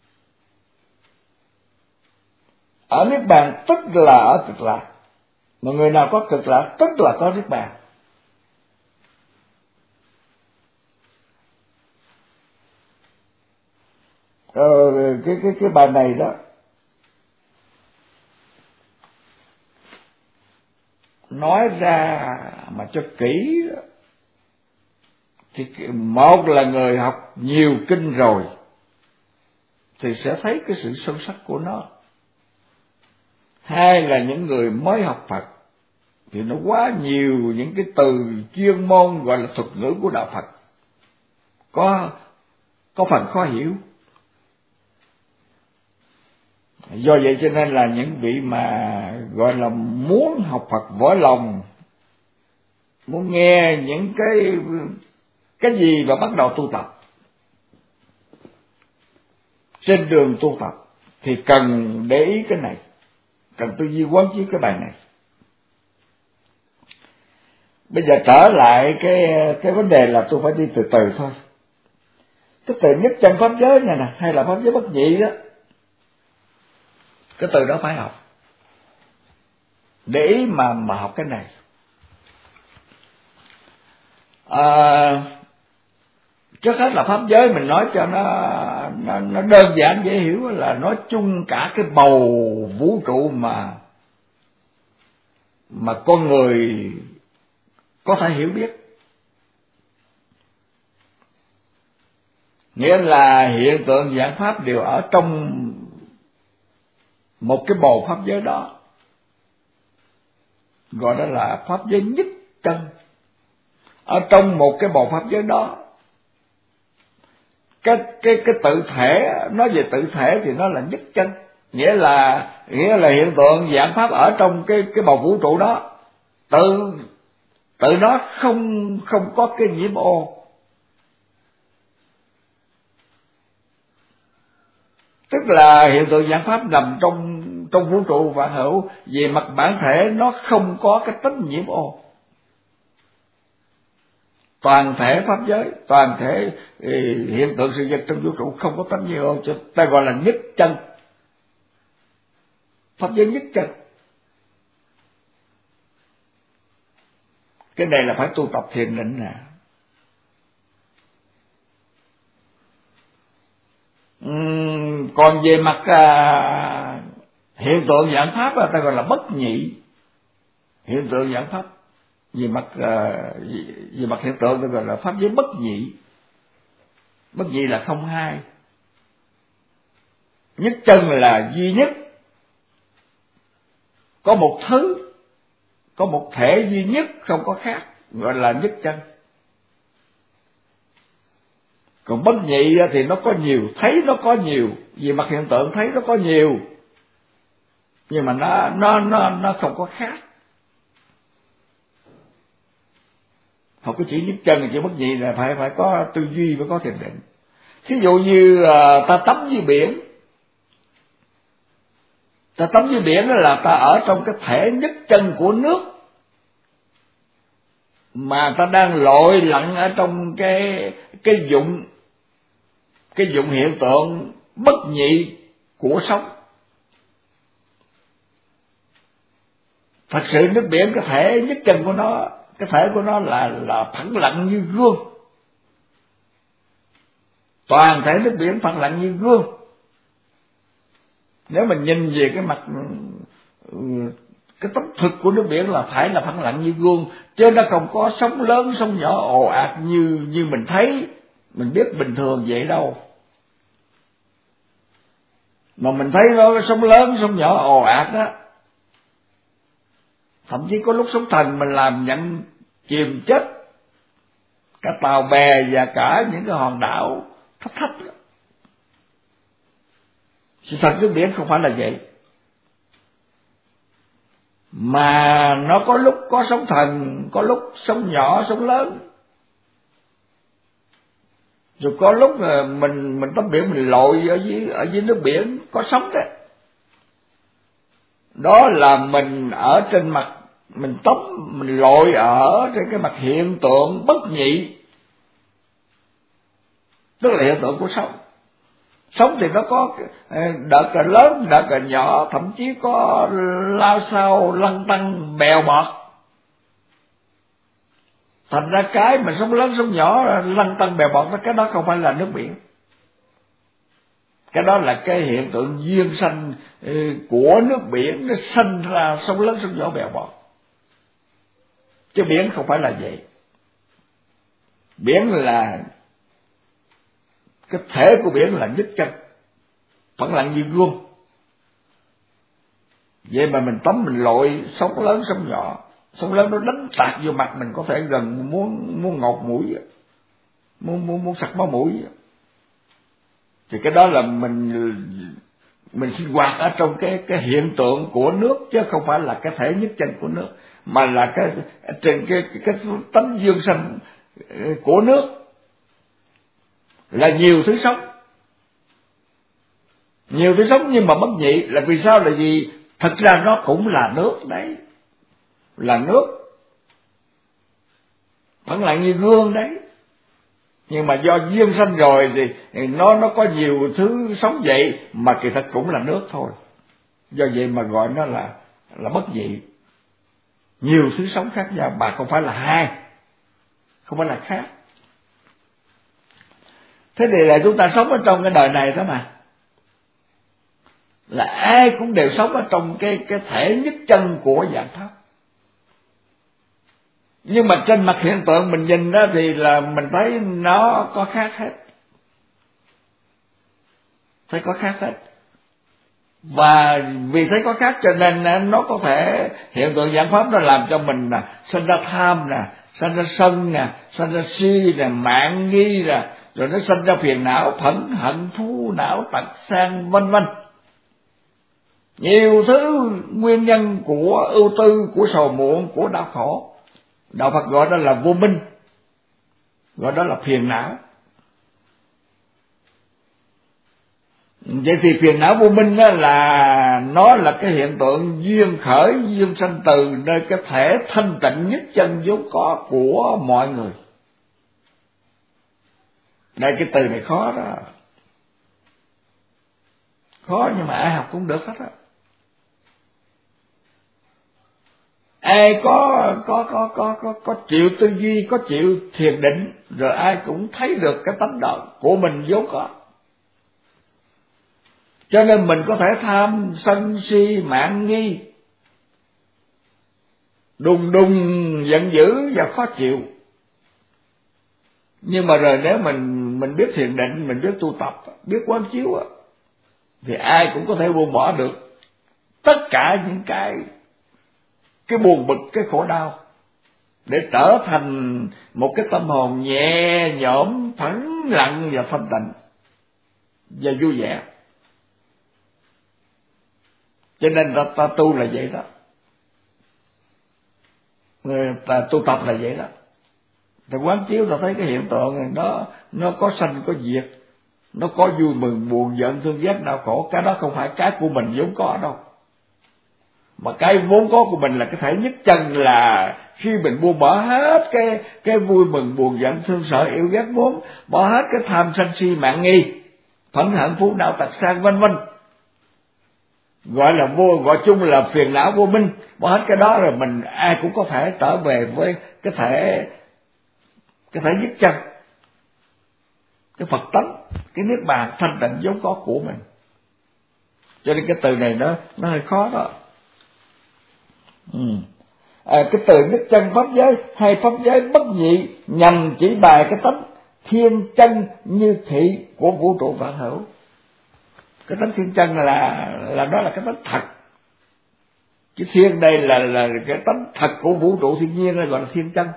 Speaker 1: Ở niết bàn tức là ở cực lạc, mà người nào có cực lạc tức là có niết bàn. Cái bài này đó nói ra mà cho kỹ đó, thì một là người học nhiều kinh rồi thì sẽ thấy cái sự sâu sắc của nó. Hai là những người mới học Phật thì nó quá nhiều những cái từ chuyên môn gọi là thuật ngữ của đạo Phật, có phần khó hiểu. Do vậy cho nên là những vị mà gọi là muốn học Phật vỡ lòng, muốn nghe những cái gì và bắt đầu tu tập, trên đường tu tập thì cần để ý cái này, cần tư duy quán chiếu cái bài này. Bây giờ trở lại cái vấn đề là tôi phải đi từ từ thôi. Cái từ nhất chân pháp giới này nè, hay là pháp giới bất nhị đó, cái từ đó phải học. Để ý mà học cái này. Trước hết là pháp giới mình nói cho nó đơn giản dễ hiểu, là nói chung cả cái bầu vũ trụ mà con người có thể hiểu biết. Nghĩa là hiện tượng dạng pháp đều ở trong một cái bầu pháp giới đó, gọi đó là pháp giới nhất chân. Ở trong một cái bầu pháp giới đó, cái tự thể, nói về tự thể thì nó là nhất chân, nghĩa là hiện tượng dạng pháp ở trong cái bầu vũ trụ đó, tự nó không có cái nhiễm ô. Tức là hiện tượng dạng pháp nằm trong vũ trụ vạn hữu, về mặt bản thể nó không có cái tính nhiễm ô. Toàn thể pháp giới, toàn thể hiện tượng sự vật trong vũ trụ không có tính nhiễm ô, cho ta gọi là nhất chân, pháp giới nhất chân. Cái này là phải tu tập thiền định nè. Còn về mặt hiện tượng dạng pháp ta gọi là bất nhị. Hiện tượng dạng pháp về mặt hiện tượng ta gọi là pháp giới bất nhị. Bất nhị là không hai. Nhất chân là duy nhất, có một thứ, có một thể duy nhất không có khác, gọi là nhất chân. Còn bất nhị thì nó có nhiều, thấy nó có nhiều, về mặt hiện tượng thấy nó có nhiều, nhưng mà nó không có khác. Học cái chữ nhất chân là chữ bất nhị là phải có tư duy, phải có thiền định. Thí dụ như ta tắm dưới biển, ta tắm dưới biển đó là ta ở trong cái thể nhất chân của nước, mà ta đang lội lặn ở trong cái dụng hiện tượng bất nhị của sóng. Thật sự nước biển, cái thể nhất chân của nó, cái thể của nó là phẳng lặng như gương. Toàn thể nước biển phẳng lặng như gương. Nếu mình nhìn về cái mặt, cái tấm thực của nước biển là phải là phẳng lặng như gương, chứ nó không có sóng lớn sóng nhỏ ồ ạt như mình thấy, mình biết bình thường vậy đâu. Mà mình thấy nó sóng lớn sóng nhỏ ồ ạt á, thậm chí có lúc sóng thần mình làm nhận chìm chết cả tàu bè và cả những cái hòn đảo thấp. Sự thật nước biển không phải là vậy, mà nó có lúc có sóng thần, có lúc sóng nhỏ sóng lớn, rồi có lúc mình tắm biển mình lội ở dưới nước biển có sóng đấy. Đó là mình ở trên mặt, mình tắm mình lội ở trên cái mặt hiện tượng bất nhị, tức là hiện tượng của sóng. Sóng thì nó có đợt là lớn, đợt là nhỏ, thậm chí có lao sao lăn tăn bèo bọt. Thành ra cái mà sóng lớn sóng nhỏ lăn tăn bèo bọt, cái đó không phải là nước biển. Cái đó là cái hiện tượng duyên sanh của nước biển, nó sanh ra sóng lớn sóng nhỏ bèo bọt. Chứ biển không phải là vậy. Biển là cái thể của biển là nhất chân, phẳng lặng như gương. Vậy mà mình tắm mình lội sóng lớn sóng nhỏ, sóng lớn nó đánh tạt vô mặt mình có thể gần muốn ngột mũi, muốn sặc máu mũi. Thì cái đó là mình sinh hoạt ở trong cái hiện tượng của nước, chứ không phải là cái thể nhất chân của nước, mà là cái tánh dương sanh của nước, là nhiều thứ sống. Nhiều thứ sống nhưng mà bất nhị, là vì sao? Là vì thật ra nó cũng là nước đấy, là nước, vẫn là như gương đấy. Nhưng mà do duyên sanh rồi thì nó có nhiều thứ sống vậy, mà kỳ thật cũng là nước thôi. Do vậy mà gọi nó là bất nhị. Nhiều thứ sống khác nhau mà không phải là hai, không phải là khác. Thế thì là chúng ta sống ở trong cái đời này đó mà, là ai cũng đều sống ở trong cái thể nhất chân của dạng pháp. Nhưng mà trên mặt hiện tượng mình nhìn đó thì là mình thấy nó có khác hết, thấy có khác hết. Và vì thấy có khác cho nên nó có thể, hiện tượng dạng pháp nó làm cho mình sinh ra tham nè, sinh ra sân nè, sinh ra si nè, mạn nghi nè, rồi nó sinh ra phiền não, phẫn hận, thú não, tật sang, vân vân. Nhiều thứ nguyên nhân của ưu tư, của sầu muộn, của đau khổ. Đạo Phật gọi đó là vô minh, gọi đó là phiền não. Vậy thì phiền não vô minh đó nó là cái hiện tượng duyên khởi, duyên sanh từ nơi cái thể thanh tịnh nhất chân vốn có của mọi người. Đây cái từ này khó đó, khó nhưng mà ai học cũng được hết á. Ai có chịu tư duy, có chịu thiền định, rồi ai cũng thấy được cái tánh đó của mình vốn có. Cho nên mình có thể tham sân si mạn nghi, đùng giận dữ và khó chịu. Nhưng mà rồi nếu mình biết thiền định, mình biết tu tập, biết quán chiếu, thì ai cũng có thể buông bỏ được tất cả những cái buồn bực, cái khổ đau, để trở thành một cái tâm hồn nhẹ nhõm, phẳng lặng và thanh tịnh và vui vẻ. Cho nên ta tu là vậy đó, người ta tu tập là vậy đó. Ta quán chiếu, ta thấy cái hiện tượng này nó có sanh có diệt, nó có vui mừng buồn giận thương ghét đau khổ. Cái đó không phải cái của mình vốn có đâu, mà cái vốn có của mình là cái thể nhất chân. Là khi mình buông bỏ hết cái vui mừng buồn giận thương sợ yêu ghét vốn, bỏ hết cái tham sân si mạn nghi, phẫn hận phú não tật sang vân vân, gọi chung là phiền não vô minh, bỏ hết cái đó rồi mình ai cũng có thể trở về với cái thể nhất chân, cái Phật tánh, cái niết bàn thanh tịnh vốn có của mình. Cho nên cái từ này nó hơi khó đó. Cái từ nhất chân pháp giới hay pháp giới bất nhị nhằm chỉ bài cái tánh thiên chân như thị của vũ trụ vạn hữu. Cái tánh thiên chân là đó là cái tánh thật. Cái thiên đây là cái tánh thật của vũ trụ thiên nhiên, gọi là thiên chân.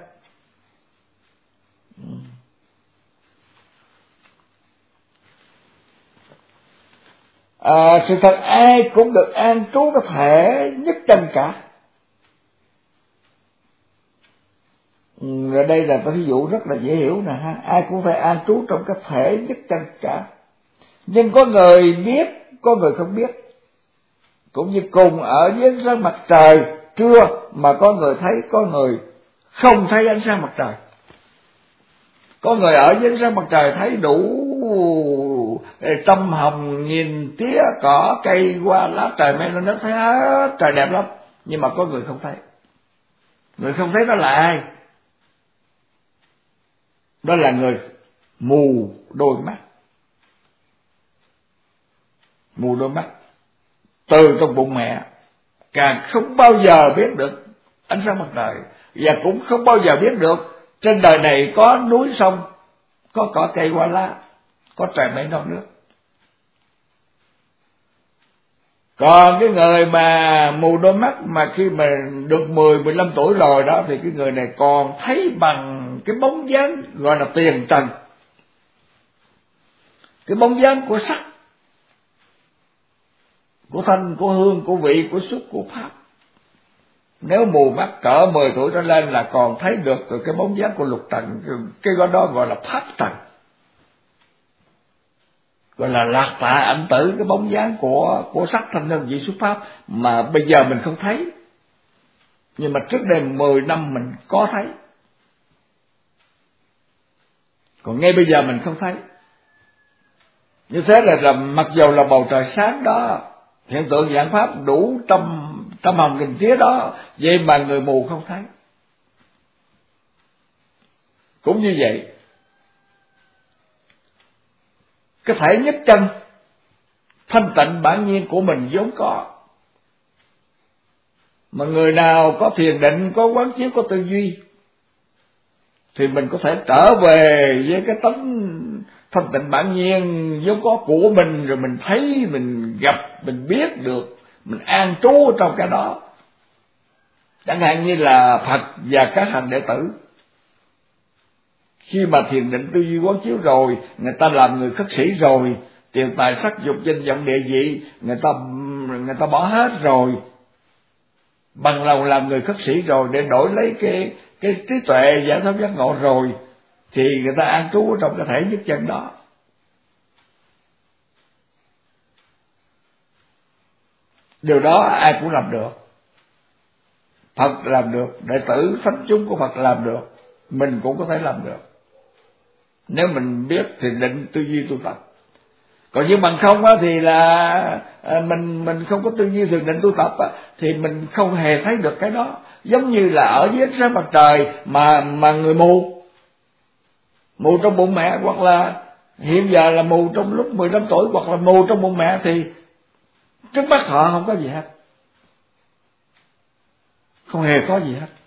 Speaker 1: Sự thật ai cũng được an trú cái thể nhất chân cả. Ở đây là ví dụ rất là dễ hiểu nè ha. Ai cũng phải an trú trong cái thể nhất chân cả. Nhưng có người biết, có người không biết. Cũng như cùng ở dưới ánh sáng mặt trời trưa mà có người thấy, có người không thấy ánh sáng mặt trời. Có người ở dưới ánh sáng mặt trời thấy đủ tâm hồng, nhìn tía cỏ cây hoa lá trời mây nó thấy hết, trời đẹp lắm. Nhưng mà có người không thấy. Người không thấy đó là ai? Đó là người mù đôi mắt. Mù đôi mắt. Từ trong bụng mẹ càng không bao giờ biết được ánh sáng mặt trời, và cũng không bao giờ biết được trên đời này có núi sông, có cỏ cây hoa lá, có trời mây non nước. Còn cái người mà mù đôi mắt mà khi mà được 10-15 tuổi rồi đó, thì cái người này còn thấy bằng cái bóng dáng gọi là tiền trần, cái bóng dáng của sắc, của thanh, của hương, của vị, của xúc, của pháp. Nếu mù mắt cỡ 10 tuổi trở lên là còn thấy được cái bóng dáng của lục trần, cái đó gọi là pháp trần, gọi là lạc tạ ảnh tử, cái bóng dáng của sắc thanh hương vị xúc pháp mà bây giờ mình không thấy, nhưng mà trước đây 10 năm mình có thấy, còn ngay bây giờ mình không thấy. Như thế là mặc dầu là bầu trời sáng đó, hiện tượng dạng pháp đủ trăm hồng nghìn tía đó, vậy mà người mù không thấy. Cũng như vậy, cái thể nhất chân thanh tịnh bản nhiên của mình vốn có, mà người nào có thiền định, có quán chiếu, có tư duy thì mình có thể trở về với cái tánh thanh tịnh bản nhiên vốn có của mình, rồi mình thấy, mình gặp, mình biết được, mình an trú trong cái đó. Chẳng hạn như là Phật và các hành đệ tử, khi mà thiền định tư duy quán chiếu rồi, người ta làm người khất sĩ rồi, tiền tài sắc dục danh vọng địa vị người ta bỏ hết rồi, bằng lòng làm người khất sĩ rồi để đổi lấy cái trí tuệ giải thoát giác ngộ rồi, thì người ta an trú trong cái thể nhất chân đó. Điều đó ai cũng làm được, Phật làm được, đệ tử thánh chúng của Phật làm được, mình cũng có thể làm được, nếu mình biết thiền định tư duy tu tập. Còn như bằng không á, thì là mình không có tư duy thiền định tu tập á, thì mình không hề thấy được cái đó. Giống như là ở dưới ánh sáng mặt trời mà người mù trong bụng mẹ, hoặc là hiện giờ là mù trong lúc 15 tuổi, hoặc là mù trong bụng mẹ, thì trước mắt họ không có gì hết, không hề có gì hết.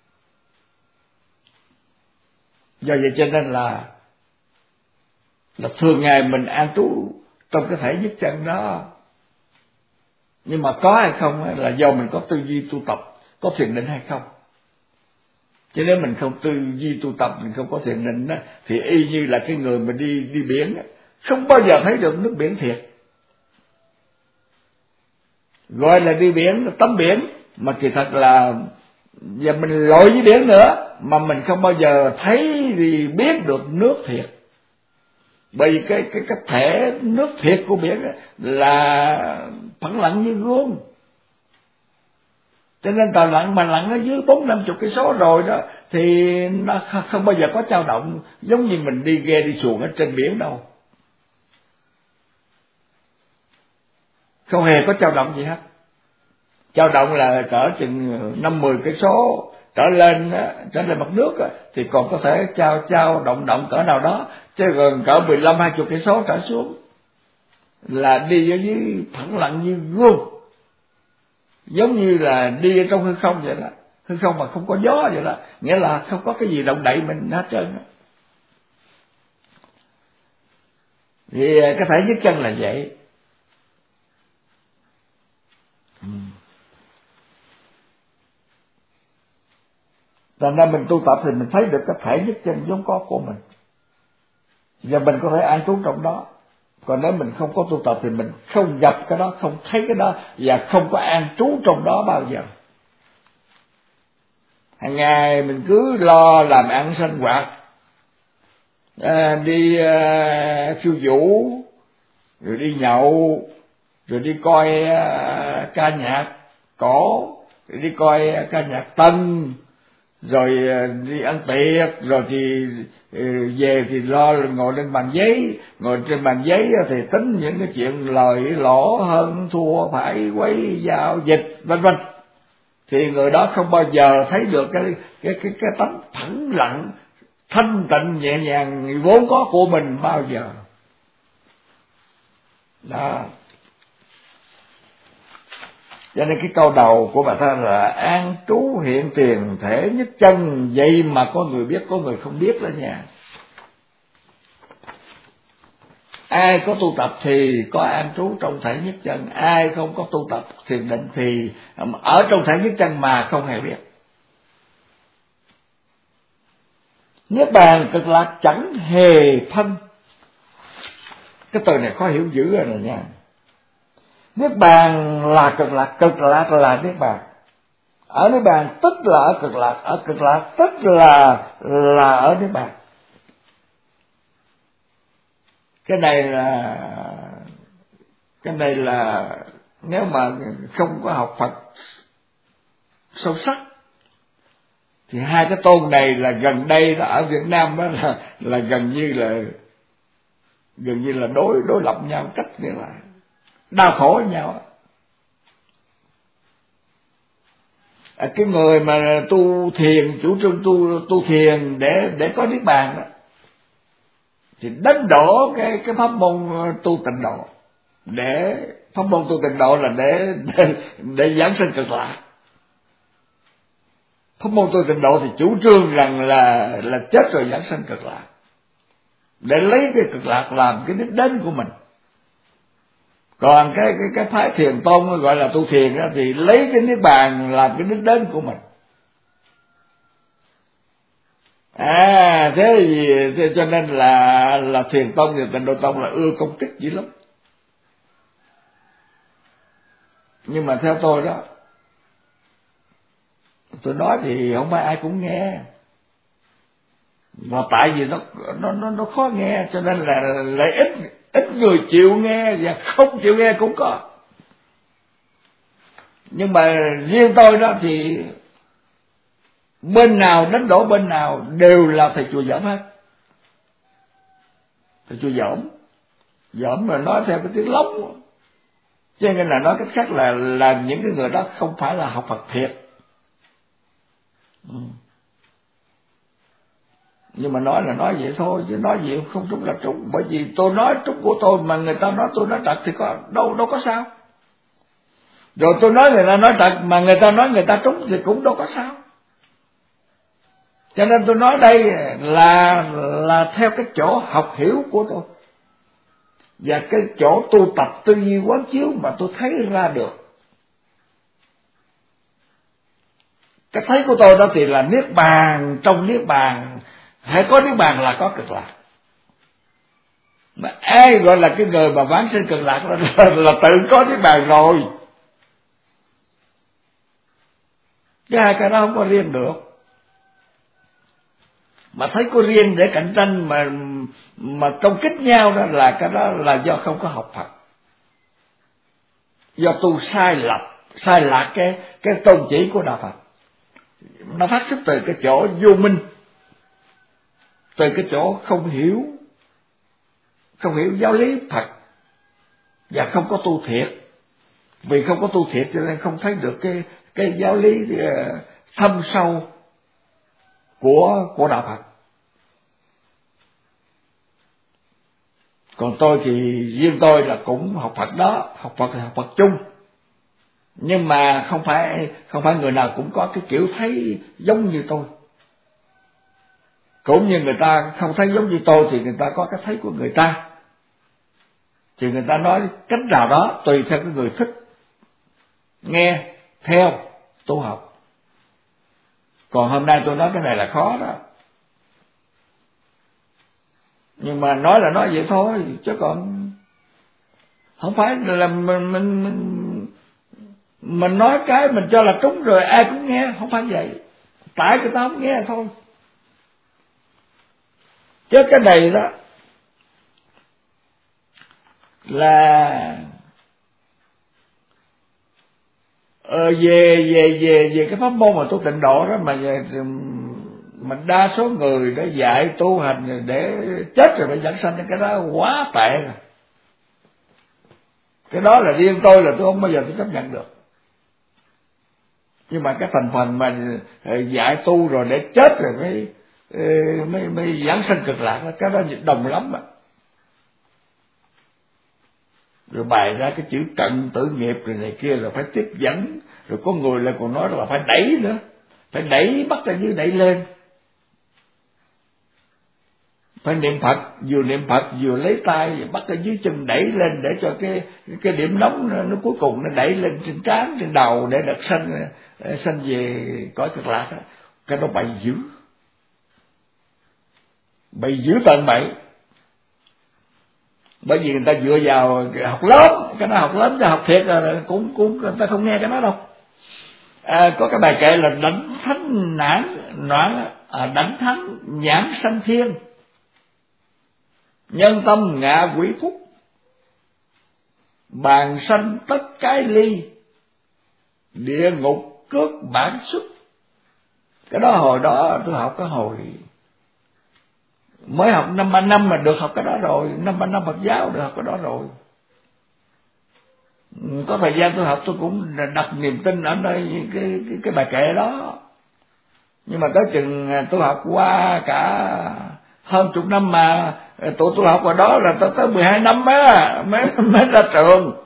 Speaker 1: Do vậy cho nên là thường ngày mình an trú trong cái thể nhất chân đó, nhưng mà có hay không là do mình có tư duy tu tập, có thiền định hay không. Chứ nếu mình không tư duy tu tập, mình không có thiền định đó, thì y như là cái người mà đi biển, không bao giờ thấy được nước biển thiệt. Gọi là đi biển, tắm biển, mà kỳ thật là giờ mình lội dưới biển nữa, mà mình không bao giờ thấy thì biết được nước thiệt. Bởi vì cái thể nước thiệt của biển là phẳng lặng như gương. Cho nên tàu lặn mà lặn ở dưới 40-50 cây số rồi đó, thì nó không bao giờ có dao động giống như mình đi ghe đi xuồng ở trên biển đâu. Không hề có dao động gì hết. Dao động là cỡ chừng 50 cây số trở lên mặt nước thì còn có thể trao động cỡ nào đó, chứ gần cỡ 15-20 cây số trở xuống là đi ở dưới phẳng lặng như gương, giống như là đi ở trong hư không vậy đó, hư không mà không có gió vậy đó, nghĩa là không có cái gì động đậy mình hết trơn. Thì cái thể nhất chân là vậy. Thành ra mình tu tập thì mình thấy được cái thể nhất chân vốn có của mình, và mình có thể an trú trong đó. Còn nếu mình không có tu tập thì mình không gặp cái đó, không thấy cái đó, và không có an trú trong đó bao giờ. Hàng ngày mình cứ lo làm ăn sinh hoạt, đi khiêu vũ, rồi đi nhậu, rồi đi coi ca nhạc cổ, rồi đi coi ca nhạc tân, rồi đi ăn tiệc, rồi thì về thì lo ngồi lên bàn giấy, ngồi trên bàn giấy thì tính những cái chuyện lời lỗ, hơn thua, phải quấy giao dịch vân vân. Thì người đó không bao giờ thấy được cái tánh thẳng lặng thanh tịnh nhẹ nhàng vốn có của mình bao giờ. Đó. Cho nên cái câu đầu của bà ta là an trú hiện tiền thể nhất chân, vậy mà có người biết, có người không biết đó nha. Ai có tu tập thì có an trú trong thể nhất chân, ai không có tu tập thiền định thì ở trong thể nhất chân mà không hề biết. Niết bàn cực lạc chẳng hề phân Cái từ này khó hiểu dữ rồi này nha. Niết bàn là cực lạc, cực lạc là niết bàn. Ở niết bàn tức là ở cực lạc, ở cực lạc tức là ở niết bàn. Cái này là nếu mà không có học Phật sâu sắc thì hai cái tôn này là gần đây đó, ở Việt Nam đó là gần như là đối lập nhau, cách nghĩa là đau khổ với nhau. Cái người mà tu thiền, chủ trương tu thiền để có niết bàn đó, thì đánh đổ cái pháp môn tu tịnh độ, để pháp môn tu tịnh độ là để giảng sinh cực lạc. Pháp môn tu tịnh độ thì chủ trương rằng là chết rồi giảng sinh cực lạc, để lấy cái cực lạc làm cái đích đến của mình. Còn cái phái thiền tôn gọi là tu thiền đó, thì lấy cái niết bàn làm cái đích đến của mình. Thế cho nên là thiền tông và tịnh độ tông là ưa công kích dữ lắm. Nhưng mà theo tôi đó, tôi nói thì không phải ai cũng nghe, mà tại vì nó khó nghe, cho nên là lại ít người chịu nghe, và không chịu nghe cũng có. Nhưng mà riêng tôi đó thì bên nào đánh đổ bên nào đều là thầy chùa Dõm hết. Thầy chùa Dõm mà nói theo cái tiếng lóng, cho nên là nói cách khác là những cái người đó không phải là học Phật thiệt. Nhưng mà nói là nói vậy thôi, chứ nói gì không trúng là trúng. Bởi vì tôi nói trúng của tôi mà người ta nói tôi nói trật thì đâu có sao. Rồi tôi nói người ta nói trật mà người ta nói người ta trúng thì cũng đâu có sao. Cho nên tôi nói đây là theo cái chỗ học hiểu của tôi, và cái chỗ tu tập tư duy quán chiếu mà tôi thấy ra được. Cái thấy của tôi đó thì là niết bàn, trong niết bàn hãy có niết bàn là có cực lạc. Mà ai gọi là cái người mà vãng sinh cực lạc là tự có niết bàn rồi. Cái hai cái đó không có riêng được. Mà thấy có riêng để cạnh tranh mà công kích nhau đó, là cái đó là do không có học Phật, do tu sai lạc cái tôn chỉ của đạo Phật. Nó phát xuất từ cái chỗ vô minh, từ cái chỗ không hiểu giáo lý Phật, và không có tu thiệt. Vì không có tu thiệt cho nên không thấy được cái giáo lý thâm sâu của đạo Phật. Còn tôi thì riêng tôi là cũng học Phật đó, học Phật chung, nhưng mà không phải người nào cũng có cái kiểu thấy giống như tôi. Cũng như người ta không thấy giống như tôi thì người ta có cái thấy của người ta, thì người ta nói cách nào đó tùy theo cái người thích nghe theo tu học. Còn hôm nay tôi nói cái này là khó đó, nhưng mà nói là nói vậy thôi, chứ còn không phải là mình nói cái mình cho là trúng rồi ai cũng nghe, không phải vậy. Tại người ta không nghe thôi. Chứ cái này đó là về cái pháp môn mà tu tịnh độ đó, mà đa số người đã dạy tu hành để chết rồi phải giảng sanh, cái đó quá tệ rồi. Cái đó là riêng tôi là tôi không bao giờ tôi chấp nhận được. Nhưng mà cái thành phần mà dạy tu rồi để chết rồi mới giảng sanh cực lạc, cái đó đồng lắm mà. Rồi bày ra cái chữ cận tử nghiệp rồi này kia là phải tiếp dẫn, rồi có người lại còn nói là phải đẩy nữa, phải đẩy bắt ra dưới đẩy lên, phải niệm Phật, vừa niệm Phật vừa lấy tay bắt ra dưới chân đẩy lên, để cho cái điểm nóng nó cuối cùng nó đẩy lên trên trán trên đầu để được sanh về cõi cực lạc đó. Cái đó bày dữ tận bậy. Bởi vì người ta dựa vào học lớp, cái nó học lớp cho học thiệt là cũng người ta không nghe cái đó đâu. Có cái bài kệ là đảnh thánh đảnh thánh nhãn sanh thiên, nhân tâm ngạ quỷ phúc, bàn sanh tất cái ly, địa ngục cước bản xuất. Cái đó hồi đó tôi học cái hồi mới học 5-3 năm mà được học cái đó rồi, 5-3 năm Phật giáo được học cái đó rồi. Có thời gian tôi học tôi cũng đặt niềm tin ở đây cái bài kệ đó. Nhưng mà tới chừng tôi học qua cả hơn chục năm mà tụi tôi học ở đó là tới 12 năm mới ra trường.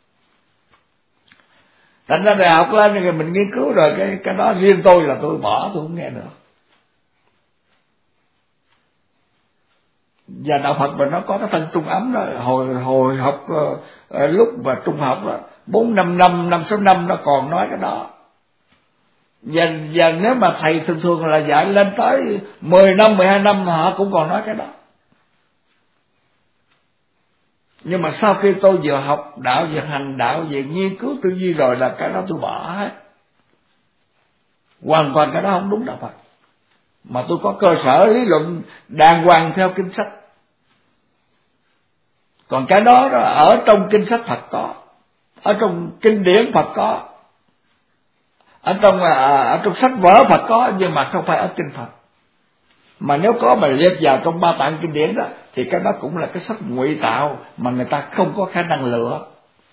Speaker 1: Thành ra đại học lên thì mình nghiên cứu rồi cái đó riêng tôi là tôi bỏ, tôi không nghe nữa. Và đạo Phật mà nó có cái thân trung ấm đó, hồi học lúc mà trung học đó 4-5 năm, 5-6 năm nó còn nói cái đó. Và nếu mà thầy thường là dạy lên tới 10 năm, 12 năm họ cũng còn nói cái đó. Nhưng mà sau khi tôi vừa học đạo, vừa hành đạo, về nghiên cứu tư duy rồi là cái đó tôi bỏ hết. Hoàn toàn cái đó không đúng đạo Phật. Mà tôi có cơ sở lý luận đàng hoàng theo kinh sách. Còn cái đó ở trong kinh sách Phật có, ở trong kinh điển Phật có, ở trong sách vở Phật có, nhưng mà không phải ở kinh Phật. Mà nếu có mà liệt vào trong ba tạng kinh điển đó thì cái đó cũng là cái sách ngụy tạo mà người ta không có khả năng lựa.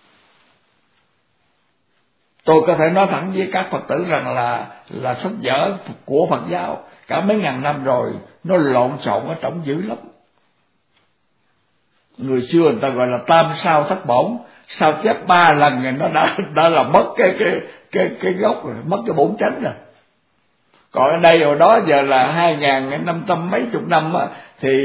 Speaker 1: Tôi có thể nói thẳng với các Phật tử rằng là sách vở của Phật giáo cả mấy ngàn năm rồi nó lộn xộn ở trong dữ lắm. Người xưa người ta gọi là tam sao thất bổn, sao chép 3 lần rồi nó đã là mất cái gốc rồi, mất cái bổn chánh rồi. Còn ở đây hồi đó giờ là 2.500 mấy chục năm á, thì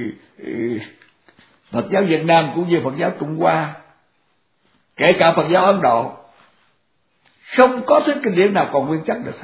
Speaker 1: Phật giáo Việt Nam cũng như Phật giáo Trung Hoa, kể cả Phật giáo Ấn Độ, không có thứ kinh điển nào còn nguyên chất được hết.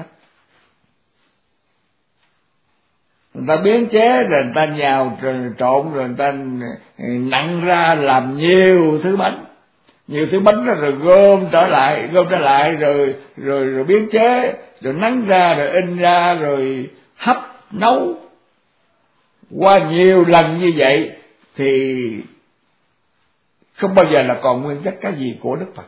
Speaker 1: Người ta biến chế rồi người ta nhào rồi trộn rồi người ta nặng ra làm nhiều thứ bánh đó, rồi gom trở lại rồi biến chế rồi nắng ra rồi in ra rồi hấp nấu qua nhiều lần như vậy thì không bao giờ là còn nguyên chất cái gì của Đức Phật.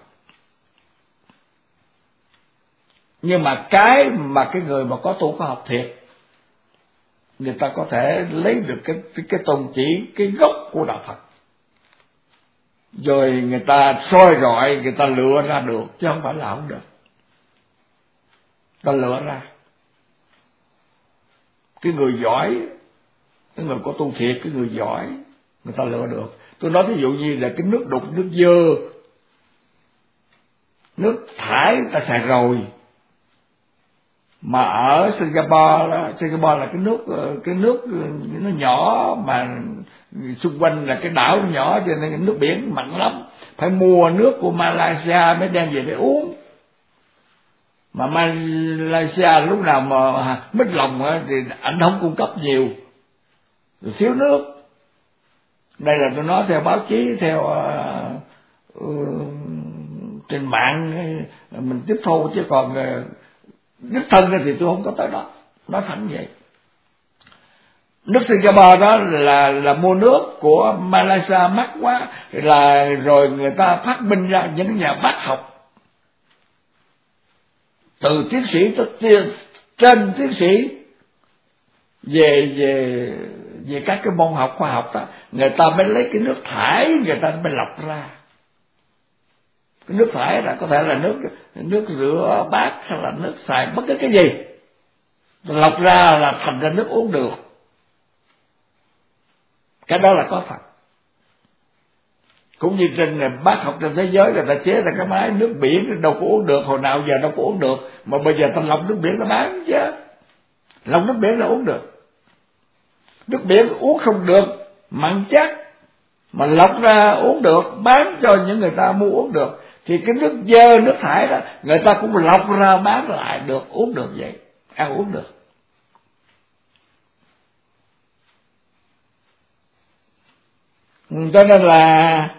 Speaker 1: Nhưng mà cái người mà có tu có học thiệt, người ta có thể lấy được cái tôn chỉ, cái gốc của đạo Phật, rồi người ta soi rọi, người ta lựa ra được, chứ không phải là không được. Ta lựa ra cái người giỏi, cái người có tu thiệt, cái người giỏi người ta lựa được. Tôi nói ví dụ như là cái nước đục, nước dơ, nước thải ta xài rồi. Mà ở Singapore là cái nước nó nhỏ, mà xung quanh là cái đảo nhỏ cho nên nước biển mặn lắm, phải mua nước của Malaysia mới đem về để uống. Mà Malaysia lúc nào mà mít lòng thì anh không cung cấp nhiều, rồi thiếu nước. Đây là tôi nói theo báo chí, theo trên mạng mình tiếp thu, chứ còn đích thân thì tôi không có tới đó, nói thẳng vậy. Nước Singapore đó là mua nước của Malaysia mắc quá, rồi người ta phát minh ra những nhà bác học, từ tiến sĩ trên tiến sĩ về các cái môn học khoa học đó, người ta mới lấy cái nước thải, người ta mới lọc ra. Cái nước thải là có thể là nước rửa bát hay là nước xài bất cứ cái gì, lọc ra là thành ra nước uống được. Cái đó là có Phật. Cũng như trên bác học trên thế giới người ta chế ra cái máy nước biển đâu có uống được, hồi nào giờ đâu có uống được, mà bây giờ ta lọc nước biển nó bán chứ. Lọc nước biển là uống được. Nước biển uống không được, mặn chắc, mà lọc ra uống được, bán cho những người ta mua uống được. Thì cái nước dơ, nước thải đó, người ta cũng lọc ra bán lại được, uống được vậy, ăn uống được. Cho nên là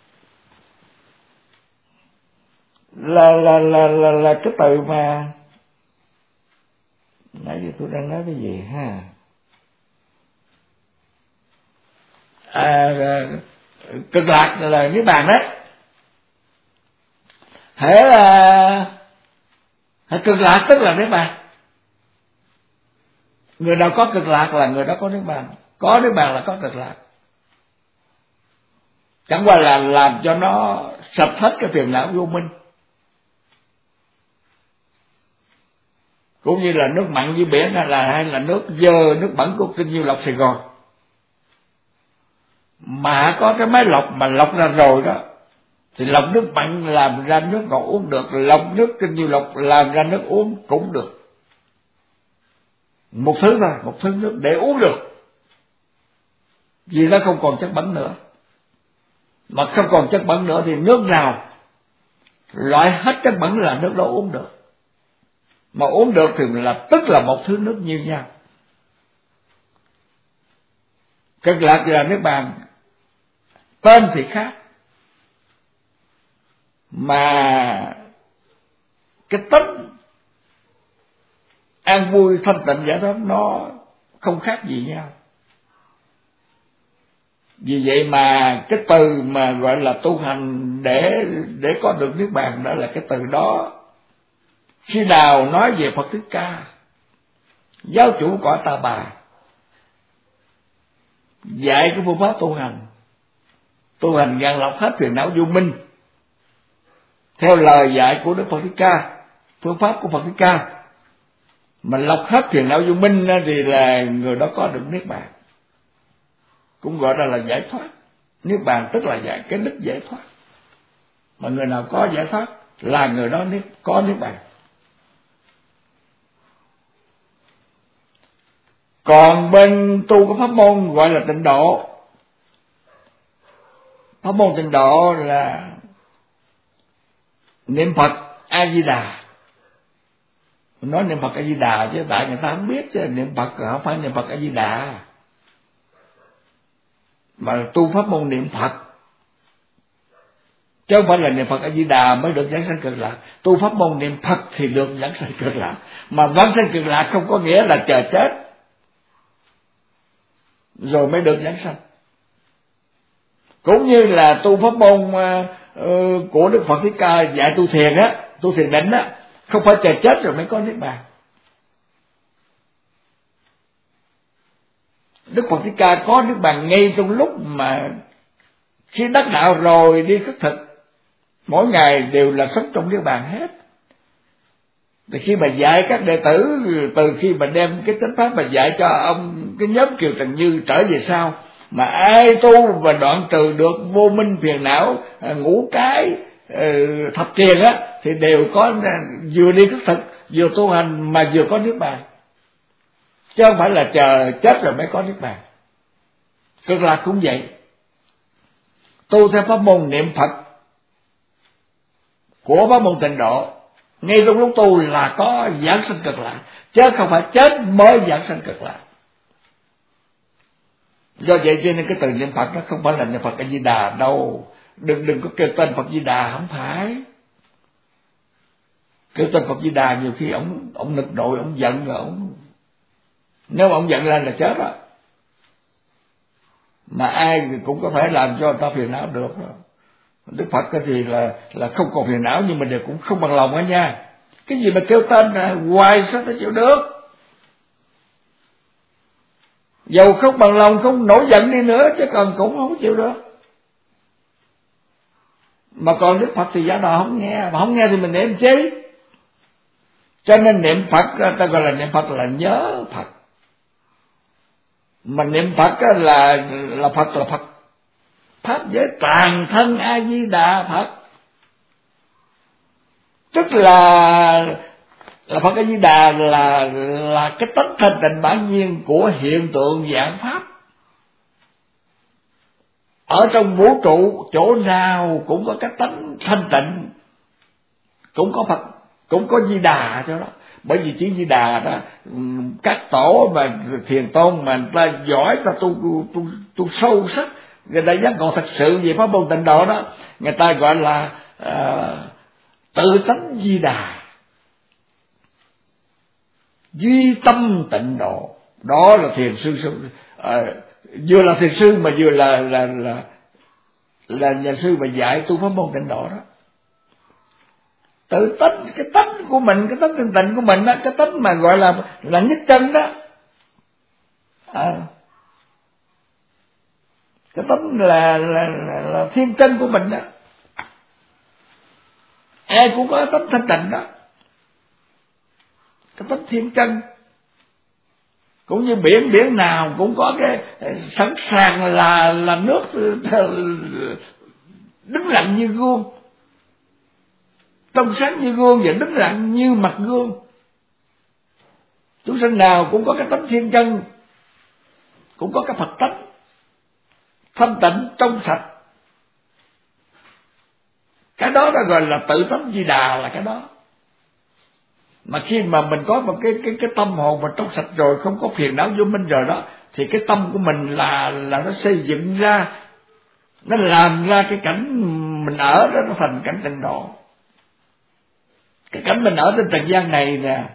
Speaker 1: cái từ mà nãy giờ tôi đang nói cái gì ha, cực lạc là niết bàn đấy. Hễ là cực lạc tức là niết bàn. Người nào có cực lạc là người đó có niết bàn, có niết bàn là có cực lạc. Chẳng qua là làm cho nó sạch hết cái phiền não vô minh. Cũng như là nước mặn dưới biển hay là nước dơ, nước bẩn của Kinh Nhiêu Lộc Sài Gòn, mà có cái máy lọc mà lọc ra rồi đó, thì lọc nước mặn làm ra nước ngọt uống được, lọc nước Kinh Nhiêu Lộc làm ra nước uống cũng được. Một thứ thôi, một thứ nước để uống được, vì nó không còn chất bẩn nữa. Mà không còn chất bẩn nữa thì nước nào loại hết chất bẩn là nước đó uống được. Mà uống được thì là tức là một thứ nước như nhau. Cực lạc là niết bàn, tên thì khác, mà cái tính an vui thanh tịnh giải thoát nó không khác gì nhau. Vì vậy mà cái từ mà gọi là tu hành để có được niết bàn đó là cái từ đó. Khi nào nói về Phật Thích Ca, giáo chủ cõi Ta Bà, dạy cái phương pháp tu hành gạn lọc hết phiền não vô minh theo lời dạy của Đức Phật Thích Ca, phương pháp của Phật Thích Ca, mà lọc hết phiền não vô minh thì là người đó có được niết bàn, cũng gọi là giải thoát. Niết bàn tức là cái đích giải thoát, mà người nào có giải thoát là người đó có niết bàn. Còn bên tu của pháp môn gọi là tịnh độ. Pháp môn tịnh độ là niệm Phật A Di Đà. Nói niệm Phật A Di Đà chứ tại người ta không biết chứ niệm Phật không phải niệm Phật A Di Đà, mà tu pháp môn niệm Phật, chứ không phải là niệm Phật A Di Đà mới được giảng sanh cực lạc. Tu pháp môn niệm Phật thì được giảng sanh cực lạc, mà giảng sanh cực lạc không có nghĩa là chờ chết rồi mới được giảng sanh. Cũng như là tu pháp môn của Đức Phật Thích Ca dạy tu thiền á, tu thiền định á, không phải chờ chết rồi mới có niết bàn. Đức Phật Thích Ca có niết bàn ngay trong lúc mà khi đắc đạo rồi đi khất thực, mỗi ngày đều là sống trong niết bàn hết. Thì khi mà dạy các đệ tử, từ khi mà đem cái chánh pháp mà dạy cho ông cái nhóm Kiều Trần Như trở về sau, mà ai tu và đoạn trừ được vô minh phiền não, ngũ cái, thập triền á, thì đều có vừa đi khất thực, vừa tu hành mà vừa có niết bàn, chứ không phải là chờ chết rồi mới có niết bàn. Cực lạc cũng vậy. Tu theo pháp môn niệm Phật của pháp môn tịnh độ, ngay trong lúc tu là có giảng sanh cực lạc, chứ không phải chết mới giảng sanh cực lạc. Do vậy cho nên cái từ niệm Phật nó không phải là niệm Phật A Di Đà đâu. Đừng có kêu tên Phật Di Đà, không phải. Kêu tên Phật Di Đà nhiều khi ông nực nội, ông giận rồi nếu mà ông giận lên là chết đó. Mà ai cũng có thể làm cho người ta phiền não được đó. Đức Phật thì là không còn phiền não, nhưng mà đều cũng không bằng lòng á nha. Cái gì mà kêu tên hoài sao ta chịu được. Dầu không bằng lòng, không nổi giận đi nữa, chứ còn cũng không chịu được. Mà còn Đức Phật thì giả đò không nghe, mà không nghe thì mình niệm chi. Cho nên niệm Phật, ta gọi là niệm Phật là nhớ Phật. Mà niệm Phật là Phật là Phật pháp giới toàn thân A Di Đà Phật, tức là Phật A Di Đà là cái tánh thanh tịnh bản nhiên của hiện tượng vạn pháp. Ở trong vũ trụ chỗ nào cũng có cái tánh thanh tịnh, cũng có Phật, cũng có Di Đà cho đó. Bởi vì chữ Di Đà đó, các tổ mà thiền tôn mà người ta giỏi, ta tu sâu sắc, người ta giác ngộ thật sự về pháp môn tịnh độ đó, người ta gọi là tự tánh Di Đà, duy tâm tịnh độ. Đó là thiền sư, vừa là thiền sư mà vừa là nhà sư mà dạy tu pháp môn tịnh độ đó. Tự tánh, cái tánh của mình, cái tánh thanh tịnh của mình đó, cái tánh mà gọi là nhất chân đó, cái tánh là thiên chân của mình đó. Ai cũng có tánh thanh tịnh đó, cái tánh thiên chân. Cũng như biển nào cũng có cái sẵn sàng là nước đứng lặng như gương, trong sáng như gương và đứng lặng như mặt gương. Chúng sinh nào cũng có cái tánh thiên chân, cũng có cái Phật tánh thanh tịnh trong sạch. Cái đó đã gọi là tự tánh Di Đà, là cái đó. Mà khi mà mình có một cái tâm hồn mà trong sạch rồi, không có phiền não vô minh rồi đó, thì cái tâm của mình là nó xây dựng ra, nó làm ra cái cảnh mình ở đó nó thành cảnh tịnh độ. Cái cảnh mình ở trên trần gian này nè,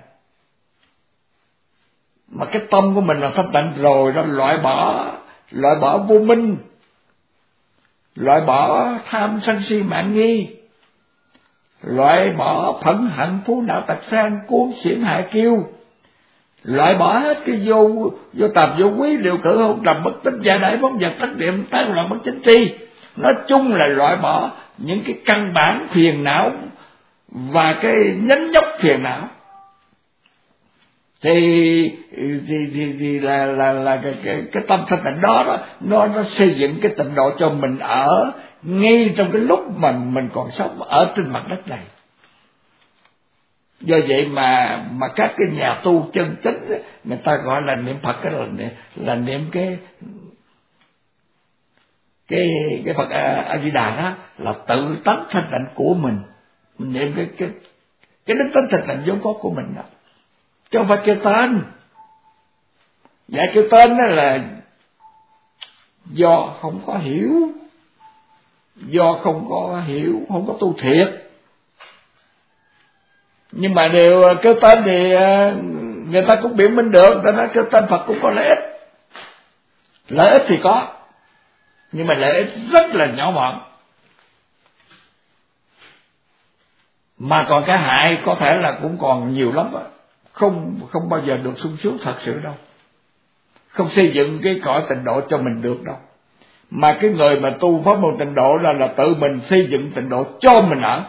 Speaker 1: mà cái tâm của mình là thanh tịnh rồi, nó loại bỏ vô minh, loại bỏ tham sân si mạn nghi, loại bỏ phẫn hận phú não tật sang cuốn xiển hại kiêu, loại bỏ hết cái vô tạp vô quý điều cử hôn trầm bất tín gia đại phóng vật thất niệm tán loạn bất chính tri. Nói chung là loại bỏ những cái căn bản phiền não và cái nhánh nhóc phiền não. Thì là cái tâm thanh tịnh đó nó xây dựng cái tịnh độ cho mình ở ngay trong cái lúc mình còn sống ở trên mặt đất này. Do vậy mà các cái nhà tu chân chính người ta gọi là niệm Phật, cái là niệm cái Phật A Di Đà đó là tự tánh thanh tịnh của mình niệm cái đức tánh thanh tịnh vốn có của mình đó, chứ không phải kêu tên. Dạ kêu tên đó là do không có hiểu, không có tu thiệt. Nhưng mà đều kêu tên thì người ta cũng biện minh được, người ta nói kêu tên Phật cũng có lợi ích. Lợi ích thì có, nhưng mà lợi ích rất là nhỏ mọn. Mà còn cái hại có thể là cũng còn nhiều lắm đó. Không bao giờ được sung sướng thật sự đâu, không xây dựng cái cõi tịnh độ cho mình được đâu. Mà cái người mà tu pháp môn tịnh độ là tự mình xây dựng tịnh độ cho mình ở,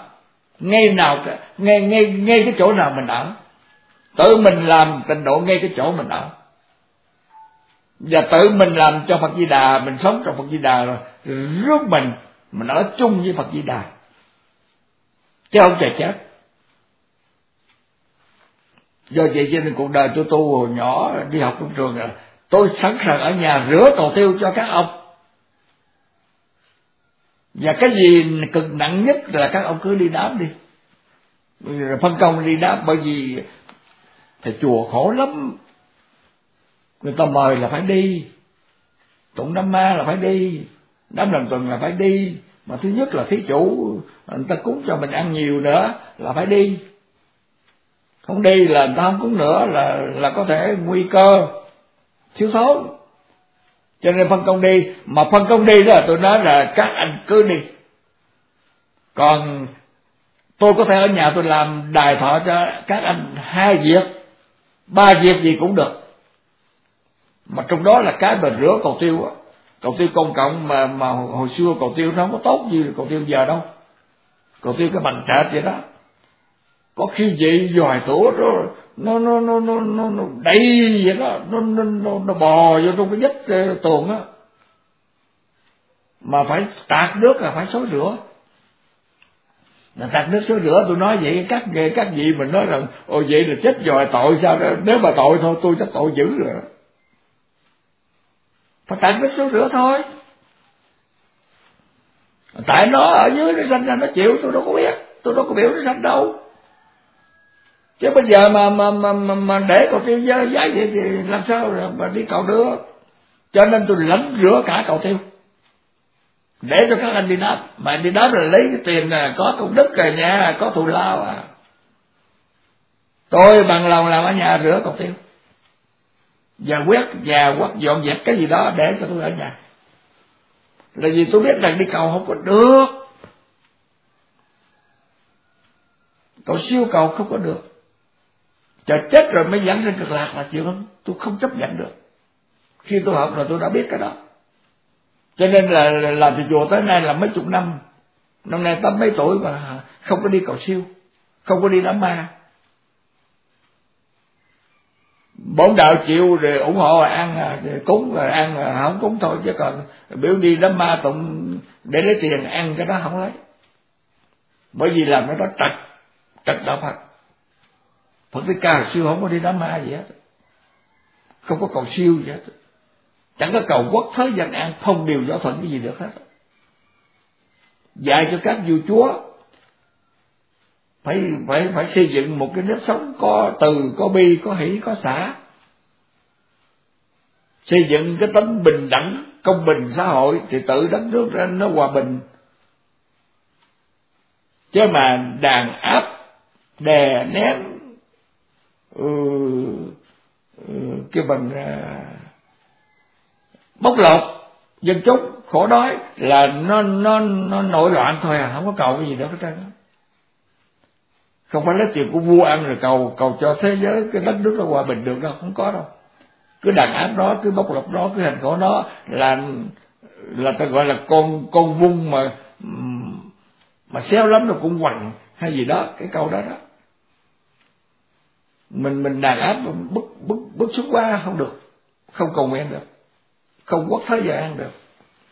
Speaker 1: ngay cái chỗ nào mình ở, tự mình làm tịnh độ ngay cái chỗ mình ở, và tự mình làm cho Phật Di Đà, mình sống trong Phật Di Đà rồi rước mình ở chung với Phật Di Đà, chứ không chạy chết. Do vậy cho nên cuộc đời tôi tu hồi nhỏ đi học trong trường là tôi sẵn sàng ở nhà rửa cầu tiêu cho các ông. Và cái gì cực nặng nhất là các ông cứ đi đám đi, phân công đi đám. Bởi vì thầy chùa khổ lắm, người ta mời là phải đi, tụng Nam Ma là phải đi, đám lần tuần là phải đi. Mà thứ nhất là thí chủ người ta cúng cho mình ăn nhiều nữa là phải đi, không đi là người ta không cúng nữa là có thể nguy cơ thiếu thốn. Cho nên phân công đi. Mà phân công đi đó tôi nói là các anh cứ đi, còn tôi có thể ở nhà tôi làm đài thọ cho các anh 2 việc 3 việc gì cũng được. Mà trong đó là cái mà rửa cầu tiêu á, cầu tiêu công cộng mà hồi xưa cầu tiêu nó không có tốt như cầu tiêu giờ đâu. Cầu tiêu cái bằng trệt vậy đó, có khi vậy dòi tủa rồi nó đầy vậy đó, nó bò vô trong cái vách tường á, mà phải tạt nước là phải xối rửa. Là tạt nước xối rửa. Tôi nói vậy các vị mình nói rằng ồ vậy là chết dòi tội sao đó. Nếu mà tội thôi tôi chắc tội dữ rồi, phải tạt nước xối rửa thôi. Tại nó ở dưới nó sanh ra nó chịu, tôi đâu có biết, tôi đâu có biểu nó sanh đâu. Chứ bây giờ mà để cầu tiêu giá vậy thì làm sao mà đi cầu được. Cho nên tôi lãnh rửa cả cầu tiêu, để cho các anh đi đáp, mà đi đáp là lấy cái tiền là có công đức rồi nha, có thù lao à. Tôi bằng lòng làm ở nhà rửa cầu tiêu và quét nhà hoặc dọn dẹp cái gì đó để cho tôi ở nhà, là vì tôi biết rằng đi cầu không có được, cầu siêu cầu không có được, chờ chết rồi mới dẫn lên cực lạc là chuyện không, tôi không chấp nhận được. Khi tôi học rồi tôi đã biết cái đó, cho nên là làm từ chùa tới nay là mấy chục năm, năm nay tám mấy tuổi mà không có đi cầu siêu, không có đi đám ma. Bổn đạo chịu rồi ủng hộ ăn cúng rồi ăn không cúng thôi, chứ còn biểu đi đám ma tụng để lấy tiền ăn cái đó không lấy, bởi vì làm cái đó trật đạo Phật. Phật Thích Ca siêu không có đi đám ma gì hết, không có cầu siêu gì hết, chẳng có cầu quốc thế dân an thông điều do thuận cái gì được hết. Dạy cho các vua chúa phải xây dựng một cái nếp sống có từ, có bi, có hỷ, có xả, xây dựng cái tánh bình đẳng, công bình xã hội thì tự đất nước ra nó hòa bình. Chứ mà đàn áp, đè nén kêu bằng bóc lột dân chúng khổ đói là nó nổi loạn thôi à, không có cầu cái gì nữa hết trơn. Không phải lấy tiền của vua ăn rồi cầu cho thế giới cái đất nước nó hòa bình được đâu, không có đâu. Cứ đàn áp đó, cứ bóc lột đó, cứ hành khổ đó là ta gọi là con vung mà xéo lắm nó cũng quằn hay gì đó, cái câu đó đó. Mình đàn áp bức xúc quá không được, không cầu nguyện được, không quốc thế giờ ăn được.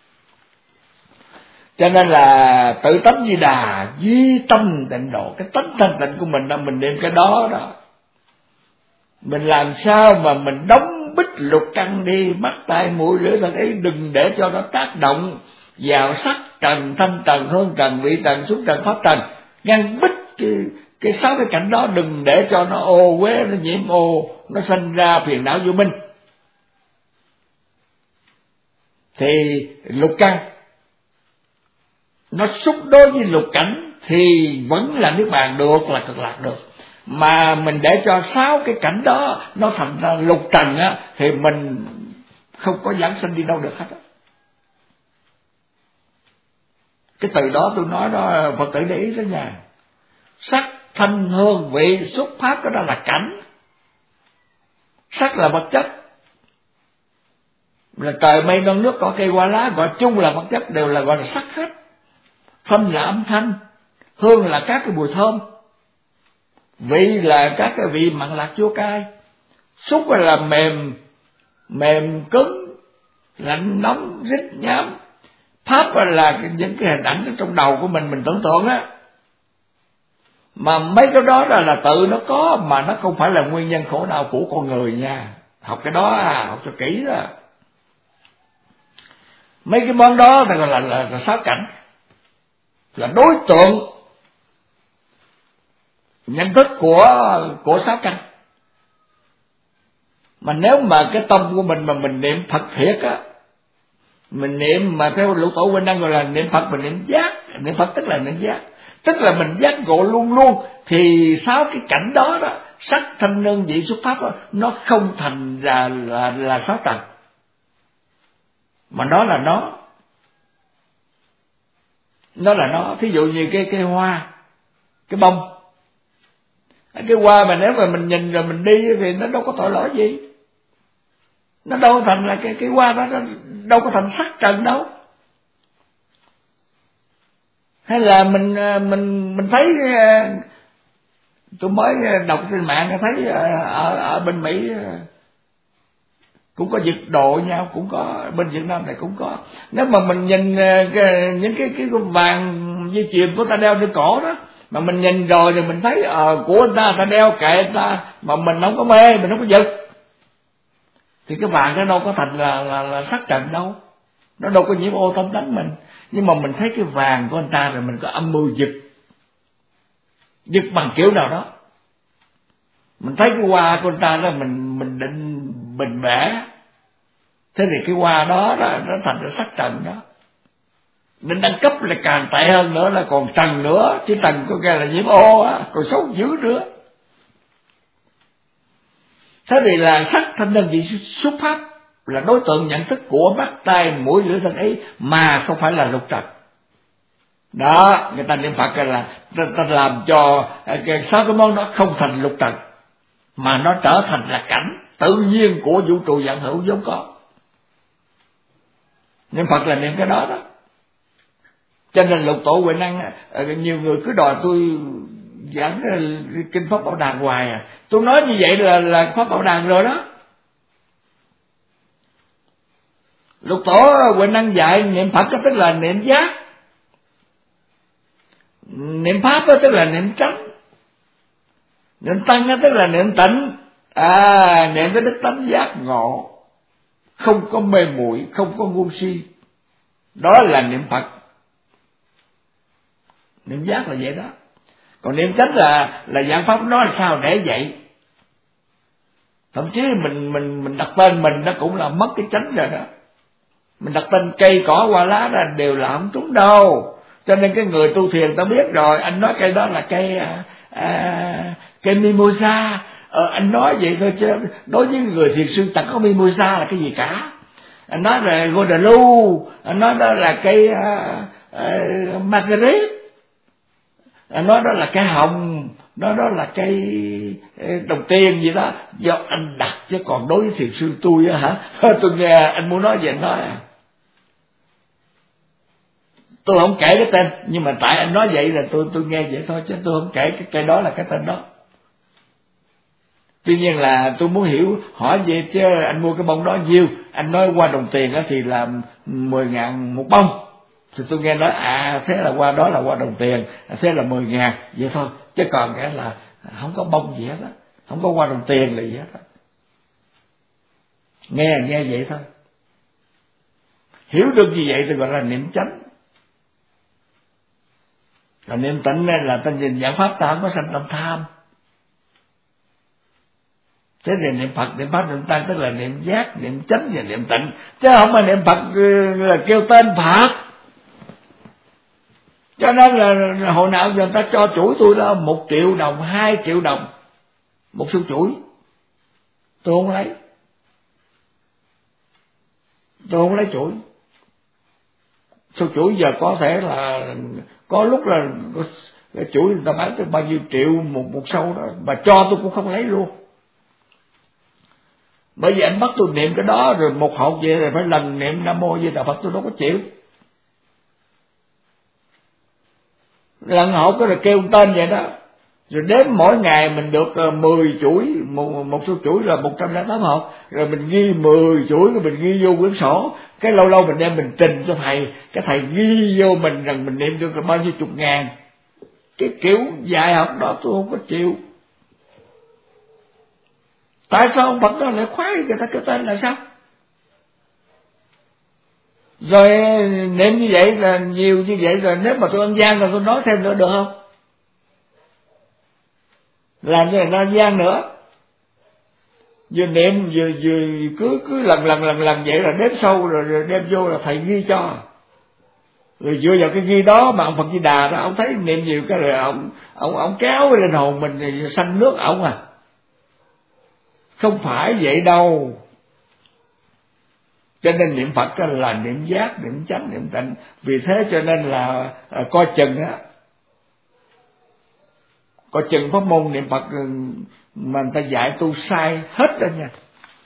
Speaker 1: Cho nên là tự tánh Di Đà, duy tâm tịnh độ, cái tánh thanh tịnh của mình là mình niệm cái đó đó. Mình làm sao mà mình đóng bích lục căn đi, mắt tai mũi lưỡi thân ấy, đừng để cho nó tác động vào sắc trần, thanh trần, hương trần, vị trần, xúc trần, pháp trần, ngăn bích cái sáu cái cảnh đó, đừng để cho nó ô uế, nó nhiễm ô, nó sinh ra phiền não vô minh. Thì lục căn nó xúc đối với lục cảnh thì vẫn là niết bàn được, là cực lạc được. Mà mình để cho sáu cái cảnh đó nó thành ra lục trần á, thì mình không có giảng sinh đi đâu được hết á. Cái từ đó tôi nói đó, Phật tử để ý đó nha. Sắc, thanh, hương, vị, xúc, pháp, cái đó là cảnh. Sắc là vật chất, là trời mây non nước cỏ cây hoa lá, gọi chung là vật chất, đều là gọi là sắc hết. Thanh là âm thanh, hương là các cái mùi thơm, vị là các cái vị mặn lạc chua cay, xúc là mềm cứng, lạnh nóng rít nhám, pháp là những cái hình ảnh trong đầu của mình tưởng tượng á. Mà mấy cái đó là tự nó có, mà nó không phải là nguyên nhân khổ đau của con người nha. Học cái đó học cho kỹ đó. Mấy cái món đó thì gọi là sáu cảnh, là đối tượng nhận thức của sáu căn. Mà nếu mà cái tâm của mình mà mình niệm Phật thiệt á, mình niệm mà theo Lục Tổ Huynh Đăng gọi là niệm Phật, mình niệm giác, niệm Phật tức là niệm giác, tức là mình giác ngộ luôn luôn, thì sáu cái cảnh đó đó, sắc thanh hương vị xúc pháp đó, nó không thành ra là sáu trần, mà nó là nó. Thí dụ như cái hoa, cái bông, cái hoa mà nếu mà mình nhìn rồi mình đi thì nó đâu có tội lỗi gì, nó đâu thành là cái hoa đó, nó đâu có thành sắc trần đâu. Hay là mình thấy, tôi mới đọc trên mạng thấy ở bên Mỹ cũng có giật độ nhau, cũng có bên Việt Nam này cũng có. Nếu mà mình nhìn những cái vàng dây chuyền của ta đeo trên cổ đó, mà mình nhìn rồi thì mình thấy của người ta đeo kệ người ta, mà mình không có mê, mình không có giật, thì cái vàng đó đâu có thành là sắc trần đâu, nó đâu có nhiễm ô tâm tánh mình. Nhưng mà mình thấy cái vàng của người ta rồi mình có âm mưu giật bằng kiểu nào đó. Mình thấy cái hoa của người ta đó, mình định bình bẻ, thế thì cái hoa đó nó thành ra sắc trần đó. Định đẳng cấp là càng tệ hơn nữa, là còn trần nữa, chứ trần có nghĩa là nhiễm ô á, còn xấu dữ nữa. Thế thì là sắc thanh đơn vị xuất pháp là đối tượng nhận thức của mắt, tai, mũi, lưỡi, thân ý, mà không phải là lục trần. Đó, người ta niệm Phật là ta làm cho sáu cái món đó không thành lục trần, mà nó trở thành là cảnh tự nhiên của vũ trụ vạn hữu vốn có. Niệm Phật là niệm cái đó đó. Cho nên Lục Tổ Huệ Năng, nhiều người cứ đòi tôi giảng kinh Pháp Bảo Đàn hoài à. Tôi nói như vậy là Pháp Bảo Đàn rồi đó. Lục Tổ Huệ Năng dạy niệm Phật tức là niệm giác, niệm Pháp tức là niệm chánh, niệm Tăng tức là niệm tịnh. Niệm cái đức tánh giác ngộ, không có mê muội, không có ngu si, đó là niệm Phật. Niệm giác là vậy đó. Còn niệm chánh là dạng pháp nói là sao để vậy. Thậm chí mình đặt tên mình nó cũng là mất cái chánh rồi đó. Mình đặt tên cây cỏ hoa lá ra đều là không trúng đâu. Cho nên cái người tu thiền ta biết rồi, anh nói cây đó là cây mimosa. Anh nói vậy thôi chứ đối với người thiền sư chẳng có mimosa là cái gì cả. Anh nói là Guadalupe, anh nói đó là cây Marguerite, anh nói đó là cây hồng, nói đó là cây đồng tiền gì đó, do anh đặt. Chứ còn đối với thiền sư tôi á hả, tôi nghe anh muốn nói gì anh nói tôi không kể cái tên, nhưng mà tại anh nói vậy là tôi nghe vậy thôi, chứ tôi không kể cái đó là cái tên đó. Tuy nhiên là tôi muốn hiểu hỏi về chứ anh mua cái bông đó nhiêu, anh nói qua đồng tiền đó thì là 10.000 một bông, thì tôi nghe nói thế là qua đó là qua đồng tiền, thế là 10.000 vậy thôi, chứ còn cái là không có bông gì hết á, không có qua đồng tiền là gì hết á. Nghe vậy thôi, hiểu được như vậy thì gọi là niệm chánh. Còn niệm tịnh là ta nhìn dạng pháp, ta không có sanh tâm tham. Thế thì niệm Phật, niệm Pháp, niệm Tăng tức là niệm giác, niệm chánh và niệm tịnh, chứ không phải niệm Phật là kêu tên Phật. Cho nên là hồi nào người ta cho chuỗi tôi đó 1 triệu đồng, 2 triệu đồng một số chuỗi, tôi không lấy. Tôi không lấy chuỗi. Số chuỗi giờ có thể là có lúc là cái chuỗi người ta bán tới bao nhiêu triệu một sâu đó, mà cho tôi cũng không lấy luôn. Bởi vì anh bắt tôi niệm cái đó rồi một hộp vậy rồi phải lần niệm Nam Mô Di Đà Phật, tôi đâu có chịu. Lần hộp cái rồi kêu tên vậy đó, rồi đếm mỗi ngày mình được 10 chuỗi, một số chuỗi là 108 hộp, rồi mình ghi 10 chuỗi, rồi mình ghi vô quyển sổ, cái lâu lâu mình đem mình trình cho thầy, cái thầy ghi vô mình rằng mình niệm được bao nhiêu chục ngàn. Cái kiểu dạy học đó tôi không có chịu. Tại sao ông Phật đó lại khoái người ta kêu tên là sao? Rồi niệm như vậy là nhiều như vậy, rồi nếu mà tôi ăn gian rồi tôi nói thêm nữa được không? Làm cho người ta ăn gian nữa. Vừa niệm vừa cứ lần vậy là đếm sâu rồi đem vô là thầy ghi cho. Rồi dựa vào cái ghi đó mà ông Phật Di Đà đó, ông thấy niệm nhiều cái rồi ông kéo lên hồn mình thì sanh nước ổng à. Không phải vậy đâu. Cho nên niệm Phật là niệm giác, niệm chánh, niệm tịnh. Vì thế cho nên là coi chừng á, coi chừng pháp môn niệm Phật mà người ta dạy tu sai hết rồi nha.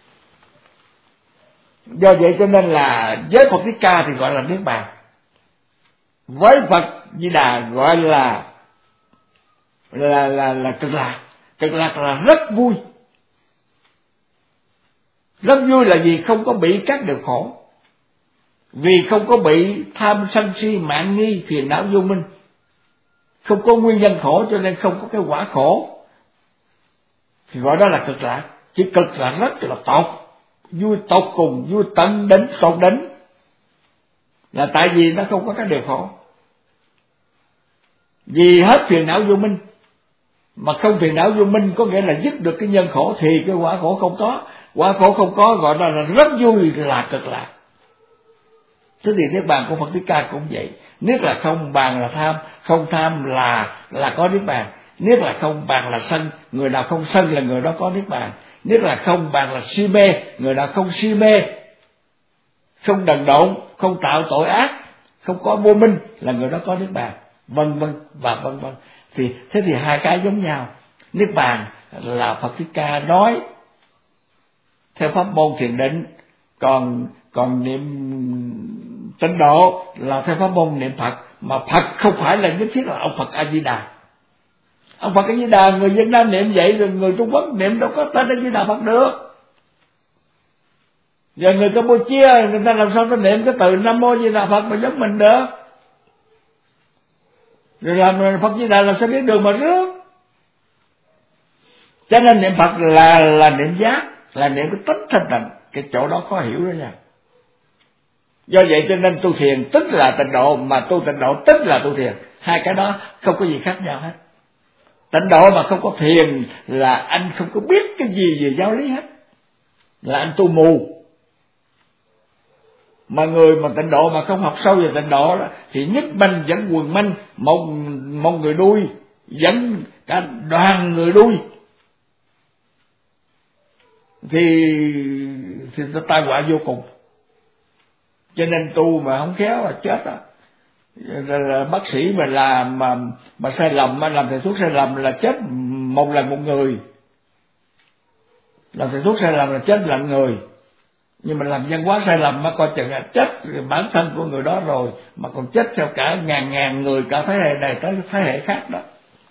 Speaker 1: Do vậy cho nên là với Phật Thích Ca thì gọi là niết bàn, với Phật Di Đà gọi là cực lạc. Cực lạc là rất vui. Rất vui là gì? Không có bị các điều khổ. Vì không có bị tham sân si mạn nghi phiền não vô minh, không có nguyên nhân khổ cho nên không có cái quả khổ, thì gọi đó là cực lạc. Chỉ cực là rất là tột, vui tột cùng, vui tận đến tột đỉnh, là tại vì nó không có các điều khổ. Vì hết phiền não vô minh, mà không phiền não vô minh có nghĩa là dứt được cái nhân khổ, thì cái quả khổ không có. Quả khổ không có gọi là rất vui, là cực lạc. Thế thì niết bàn của Phật Thích Ca cũng vậy. Niết là không, bàn là tham, không tham là có niết bàn. Niết là không, bàn là sân, người nào không sân là người đó có niết bàn. Niết là không, bàn là si mê, người nào không si mê, không đần độn, không tạo tội ác, không có vô minh là người đó có niết bàn, vân vân và vân vân. Thì thế thì hai cái giống nhau. Niết bàn là Phật Thích Ca nói theo pháp môn thiền định, còn niệm tịnh độ là theo pháp môn niệm Phật, mà Phật không phải là nhất thiết là ông Phật A Di Đà. Ông Phật A Di Đà người Việt Nam niệm vậy, rồi người Trung Quốc niệm đâu có tên A Di Đà Phật được. Giờ người Campuchia người ta làm sao ta niệm cái từ Nam Mô Di Đà Phật mà giống mình được? Rồi làm Phật Di Đà làm sao biết đường mà rước? Cho nên niệm Phật là niệm giác, là niệm cái tích thanh tịnh, cái chỗ đó khó hiểu đó nha. Do vậy cho nên tu thiền tức là tịnh độ, mà tu tịnh độ tức là tu thiền. Hai cái đó không có gì khác nhau hết. Tịnh độ mà không có thiền là anh không có biết cái gì về giáo lý hết, là anh tu mù. Mà người mà tịnh độ mà không học sâu về tịnh độ đó, thì nhất minh dẫn quần minh, một người đuôi dẫn cả đoàn người đuôi, thì nó tai họa vô cùng. Cho nên tu mà không khéo là chết á. Là bác sĩ mà làm mà sai lầm, làm thầy thuốc sai lầm là chết một lần một người, làm thầy thuốc sai lầm là chết lần người. Nhưng mà làm văn hóa sai lầm mà coi chừng là chết bản thân của người đó rồi, mà còn chết theo cả ngàn người, cả thế hệ này tới thế hệ khác đó.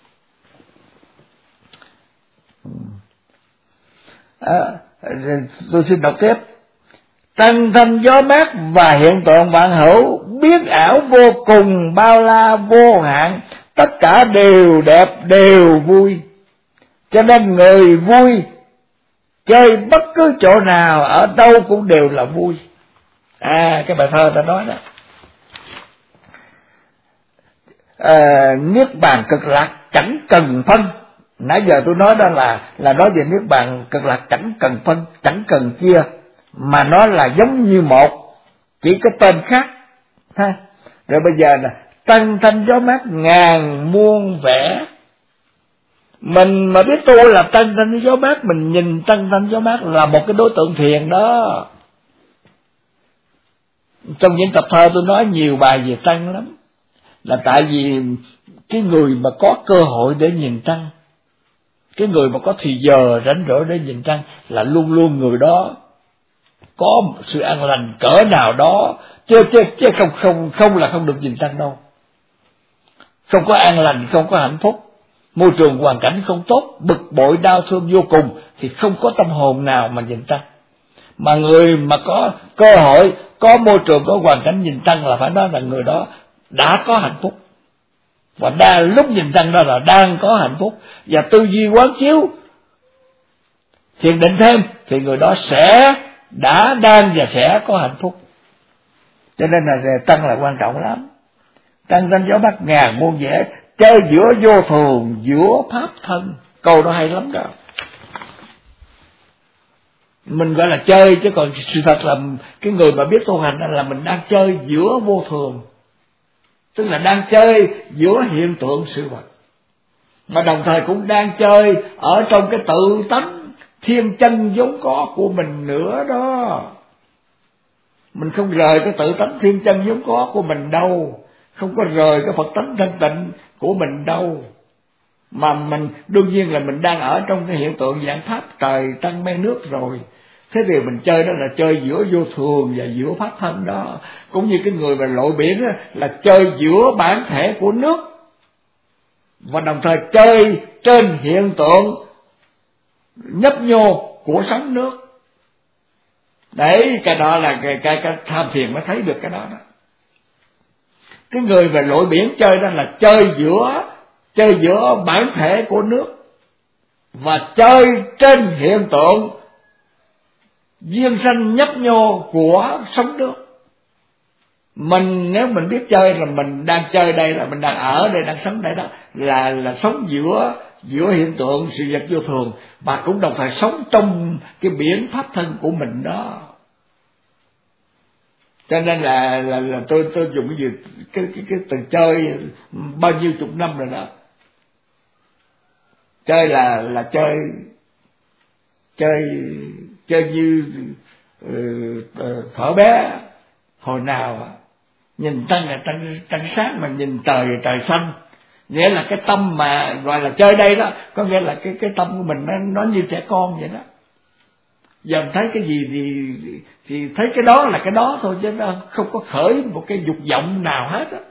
Speaker 1: Tôi xin đọc tiếp. Tăng thanh gió mát và hiện tượng vạn hữu, biết ảo vô cùng, bao la vô hạn, tất cả đều đẹp đều vui. Cho nên người vui chơi bất cứ chỗ nào ở đâu cũng đều là vui. Cái bài thơ đã nói đó. Niết bàn cực lạc chẳng cần phân. Nãy giờ tôi nói đó là nói về niết bàn cực lạc chẳng cần phân, chẳng cần chia, mà nó là giống như một, chỉ có tên khác ha. Rồi bây giờ là tăng thanh gió mát ngàn muôn vẻ. Mình mà biết tu là tăng thanh gió mát, mình nhìn tăng thanh gió mát là một cái đối tượng thiền đó. Trong những tập thơ tôi nói nhiều bài về tăng lắm, là tại vì cái người mà có cơ hội để nhìn tăng, cái người mà có thì giờ rảnh rỗi để nhìn tăng, là luôn luôn người đó có sự an lành cỡ nào đó, chứ không là không được nhìn tăng đâu. Không có an lành, không có hạnh phúc, môi trường hoàn cảnh không tốt, bực bội đau thương vô cùng, thì không có tâm hồn nào mà nhìn tăng. Mà người mà có cơ hội, có môi trường, có hoàn cảnh nhìn tăng là phải nói là người đó đã có hạnh phúc, và lúc nhìn tăng đó là đang có hạnh phúc, và tư duy quán chiếu thiền định thêm thì người đó đang và sẽ có hạnh phúc. Cho nên là tăng là quan trọng lắm. Tăng thanh gió mát ngàn muôn vẻ, chơi giữa vô thường, giữa pháp thân. Câu đó hay lắm đó. Mình gọi là chơi, chứ còn sự thật là cái người mà biết tu hành là mình đang chơi giữa vô thường, tức là đang chơi giữa hiện tượng sự vật, mà đồng thời cũng đang chơi ở trong cái tự tánh thiên chân vốn có của mình nữa đó. Mình không rời cái tự tánh thiên chân vốn có của mình đâu, không có rời cái Phật tánh thanh tịnh của mình đâu, mà mình đương nhiên là mình đang ở trong cái hiện tượng dạng pháp trời tăng men nước rồi. Thế thì mình chơi đó là chơi giữa vô thường và giữa pháp thân đó. Cũng như cái người mà lội biển đó, là chơi giữa bản thể của nước, và đồng thời chơi trên hiện tượng nhấp nhô của sóng nước. Đấy, cái đó là cái tham thiền mới thấy được cái đó đó. Cái người về lội biển chơi đó là chơi giữa bản thể của nước, và chơi trên hiện tượng duyên sanh nhấp nhô của sóng nước. Nếu mình biết chơi là mình đang chơi đây, là mình đang ở đây, đang sống đây đó, là sống giữa hiện tượng sự vật vô thường, và cũng đồng thời sống trong cái biển pháp thân của mình đó. Cho nên là tôi dùng cái từ chơi bao nhiêu chục năm rồi đó. Chơi là chơi như thuở bé hồi nào nhìn trăng là trăng sáng, mà nhìn trời xanh. Nghĩa là cái tâm mà gọi là chơi đây đó, có nghĩa là cái tâm của mình nó như trẻ con vậy đó. Giờ thấy cái gì thì thấy cái đó là cái đó thôi, chứ nó không có khởi một cái dục vọng nào hết á.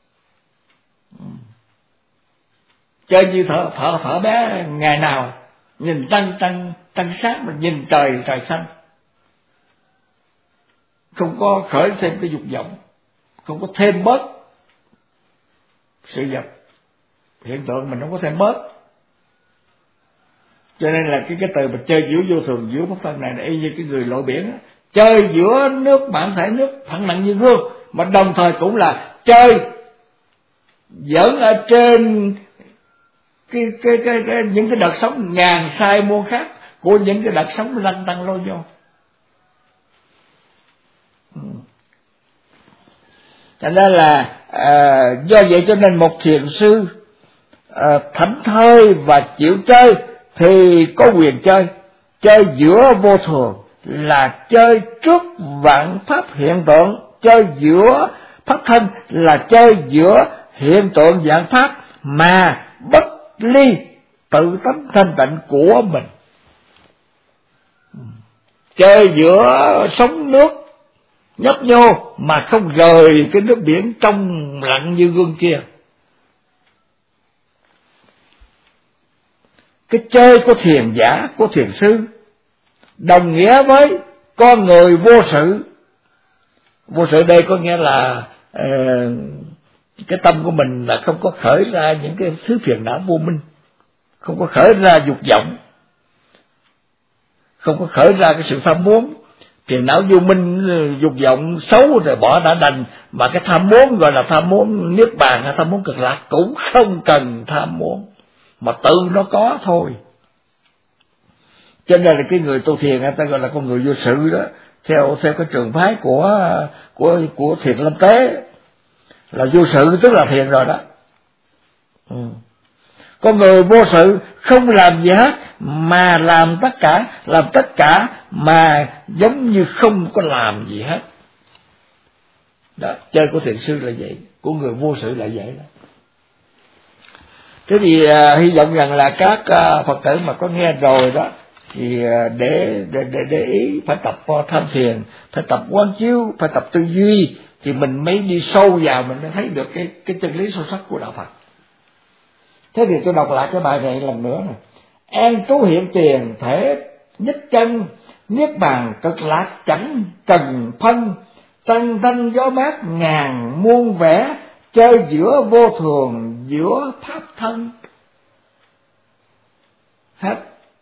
Speaker 1: Chơi như thở bé ngày nào nhìn trăng sáng mà nhìn trời xanh, không có khởi thêm cái dục vọng, không có thêm bớt sự vật hiện tượng, mình không có thêm bớt. Cho nên là cái từ mà chơi giữa vô thường giữa pháp thân này y như cái người lội biển đó. Chơi giữa nước bản thể nước thẳng nặng như gương, mà đồng thời cũng là chơi giỡn ở trên cái những cái đợt sóng ngàn sai muôn khác của những cái đợt sóng lăn tăn lôi vô. Thành ra là do vậy cho nên một thiền sư thảnh thơi và chịu chơi thì có quyền chơi. Chơi giữa vô thường là chơi trước vạn pháp hiện tượng, chơi giữa pháp thân là chơi giữa hiện tượng vạn pháp mà bất ly tự tánh thanh tịnh của mình. Chơi giữa sóng nước nhấp nhô mà không rời cái nước biển trong lặng như gương kia. Cái chơi của thiền giả, của thiền sư đồng nghĩa với con người vô sự. Vô sự đây có nghĩa là cái tâm của mình là không có khởi ra những cái thứ phiền não vô minh, không có khởi ra dục vọng, không có khởi ra cái sự tham muốn. Phiền não vô minh, dục vọng xấu rồi bỏ đã đành, mà cái tham muốn gọi là tham muốn niết bàn hay tham muốn cực lạc cũng không cần tham muốn, mà tự nó có thôi. Cho nên là cái người tu thiền người ta gọi là con người vô sự đó, theo cái trường phái của thiền lâm tế là vô sự tức là thiền rồi đó. Con người vô sự không làm gì hết mà làm tất cả mà giống như không có làm gì hết. Đó, chơi của thiền sư là vậy, của người vô sự là vậy đó. Thế thì hy vọng rằng là các Phật tử mà có nghe rồi đó thì để ý, phải tập tham thiền, phải tập quán chiếu, phải tập tư duy, thì mình mới đi sâu vào, mình mới thấy được cái chân lý sâu sắc của đạo Phật. Thế thì tôi đọc lại cái bài này lần nữa này. An trú hiện tiền thể nhất chân, niết bàn cực lạc chẳng cần phân, trăng thanh gió mát ngàn muôn vẻ, chơi giữa vô thường giữa pháp thân. Hết.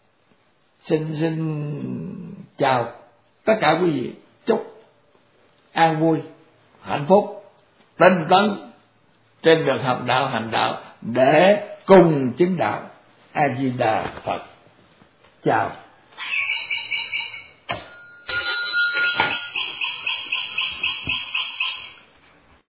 Speaker 1: Xin chào tất cả quý vị, chúc an vui, hạnh phúc, tinh tấn trên đường học đạo hành đạo để cùng chứng đạo. A Di Đà Phật. Chào.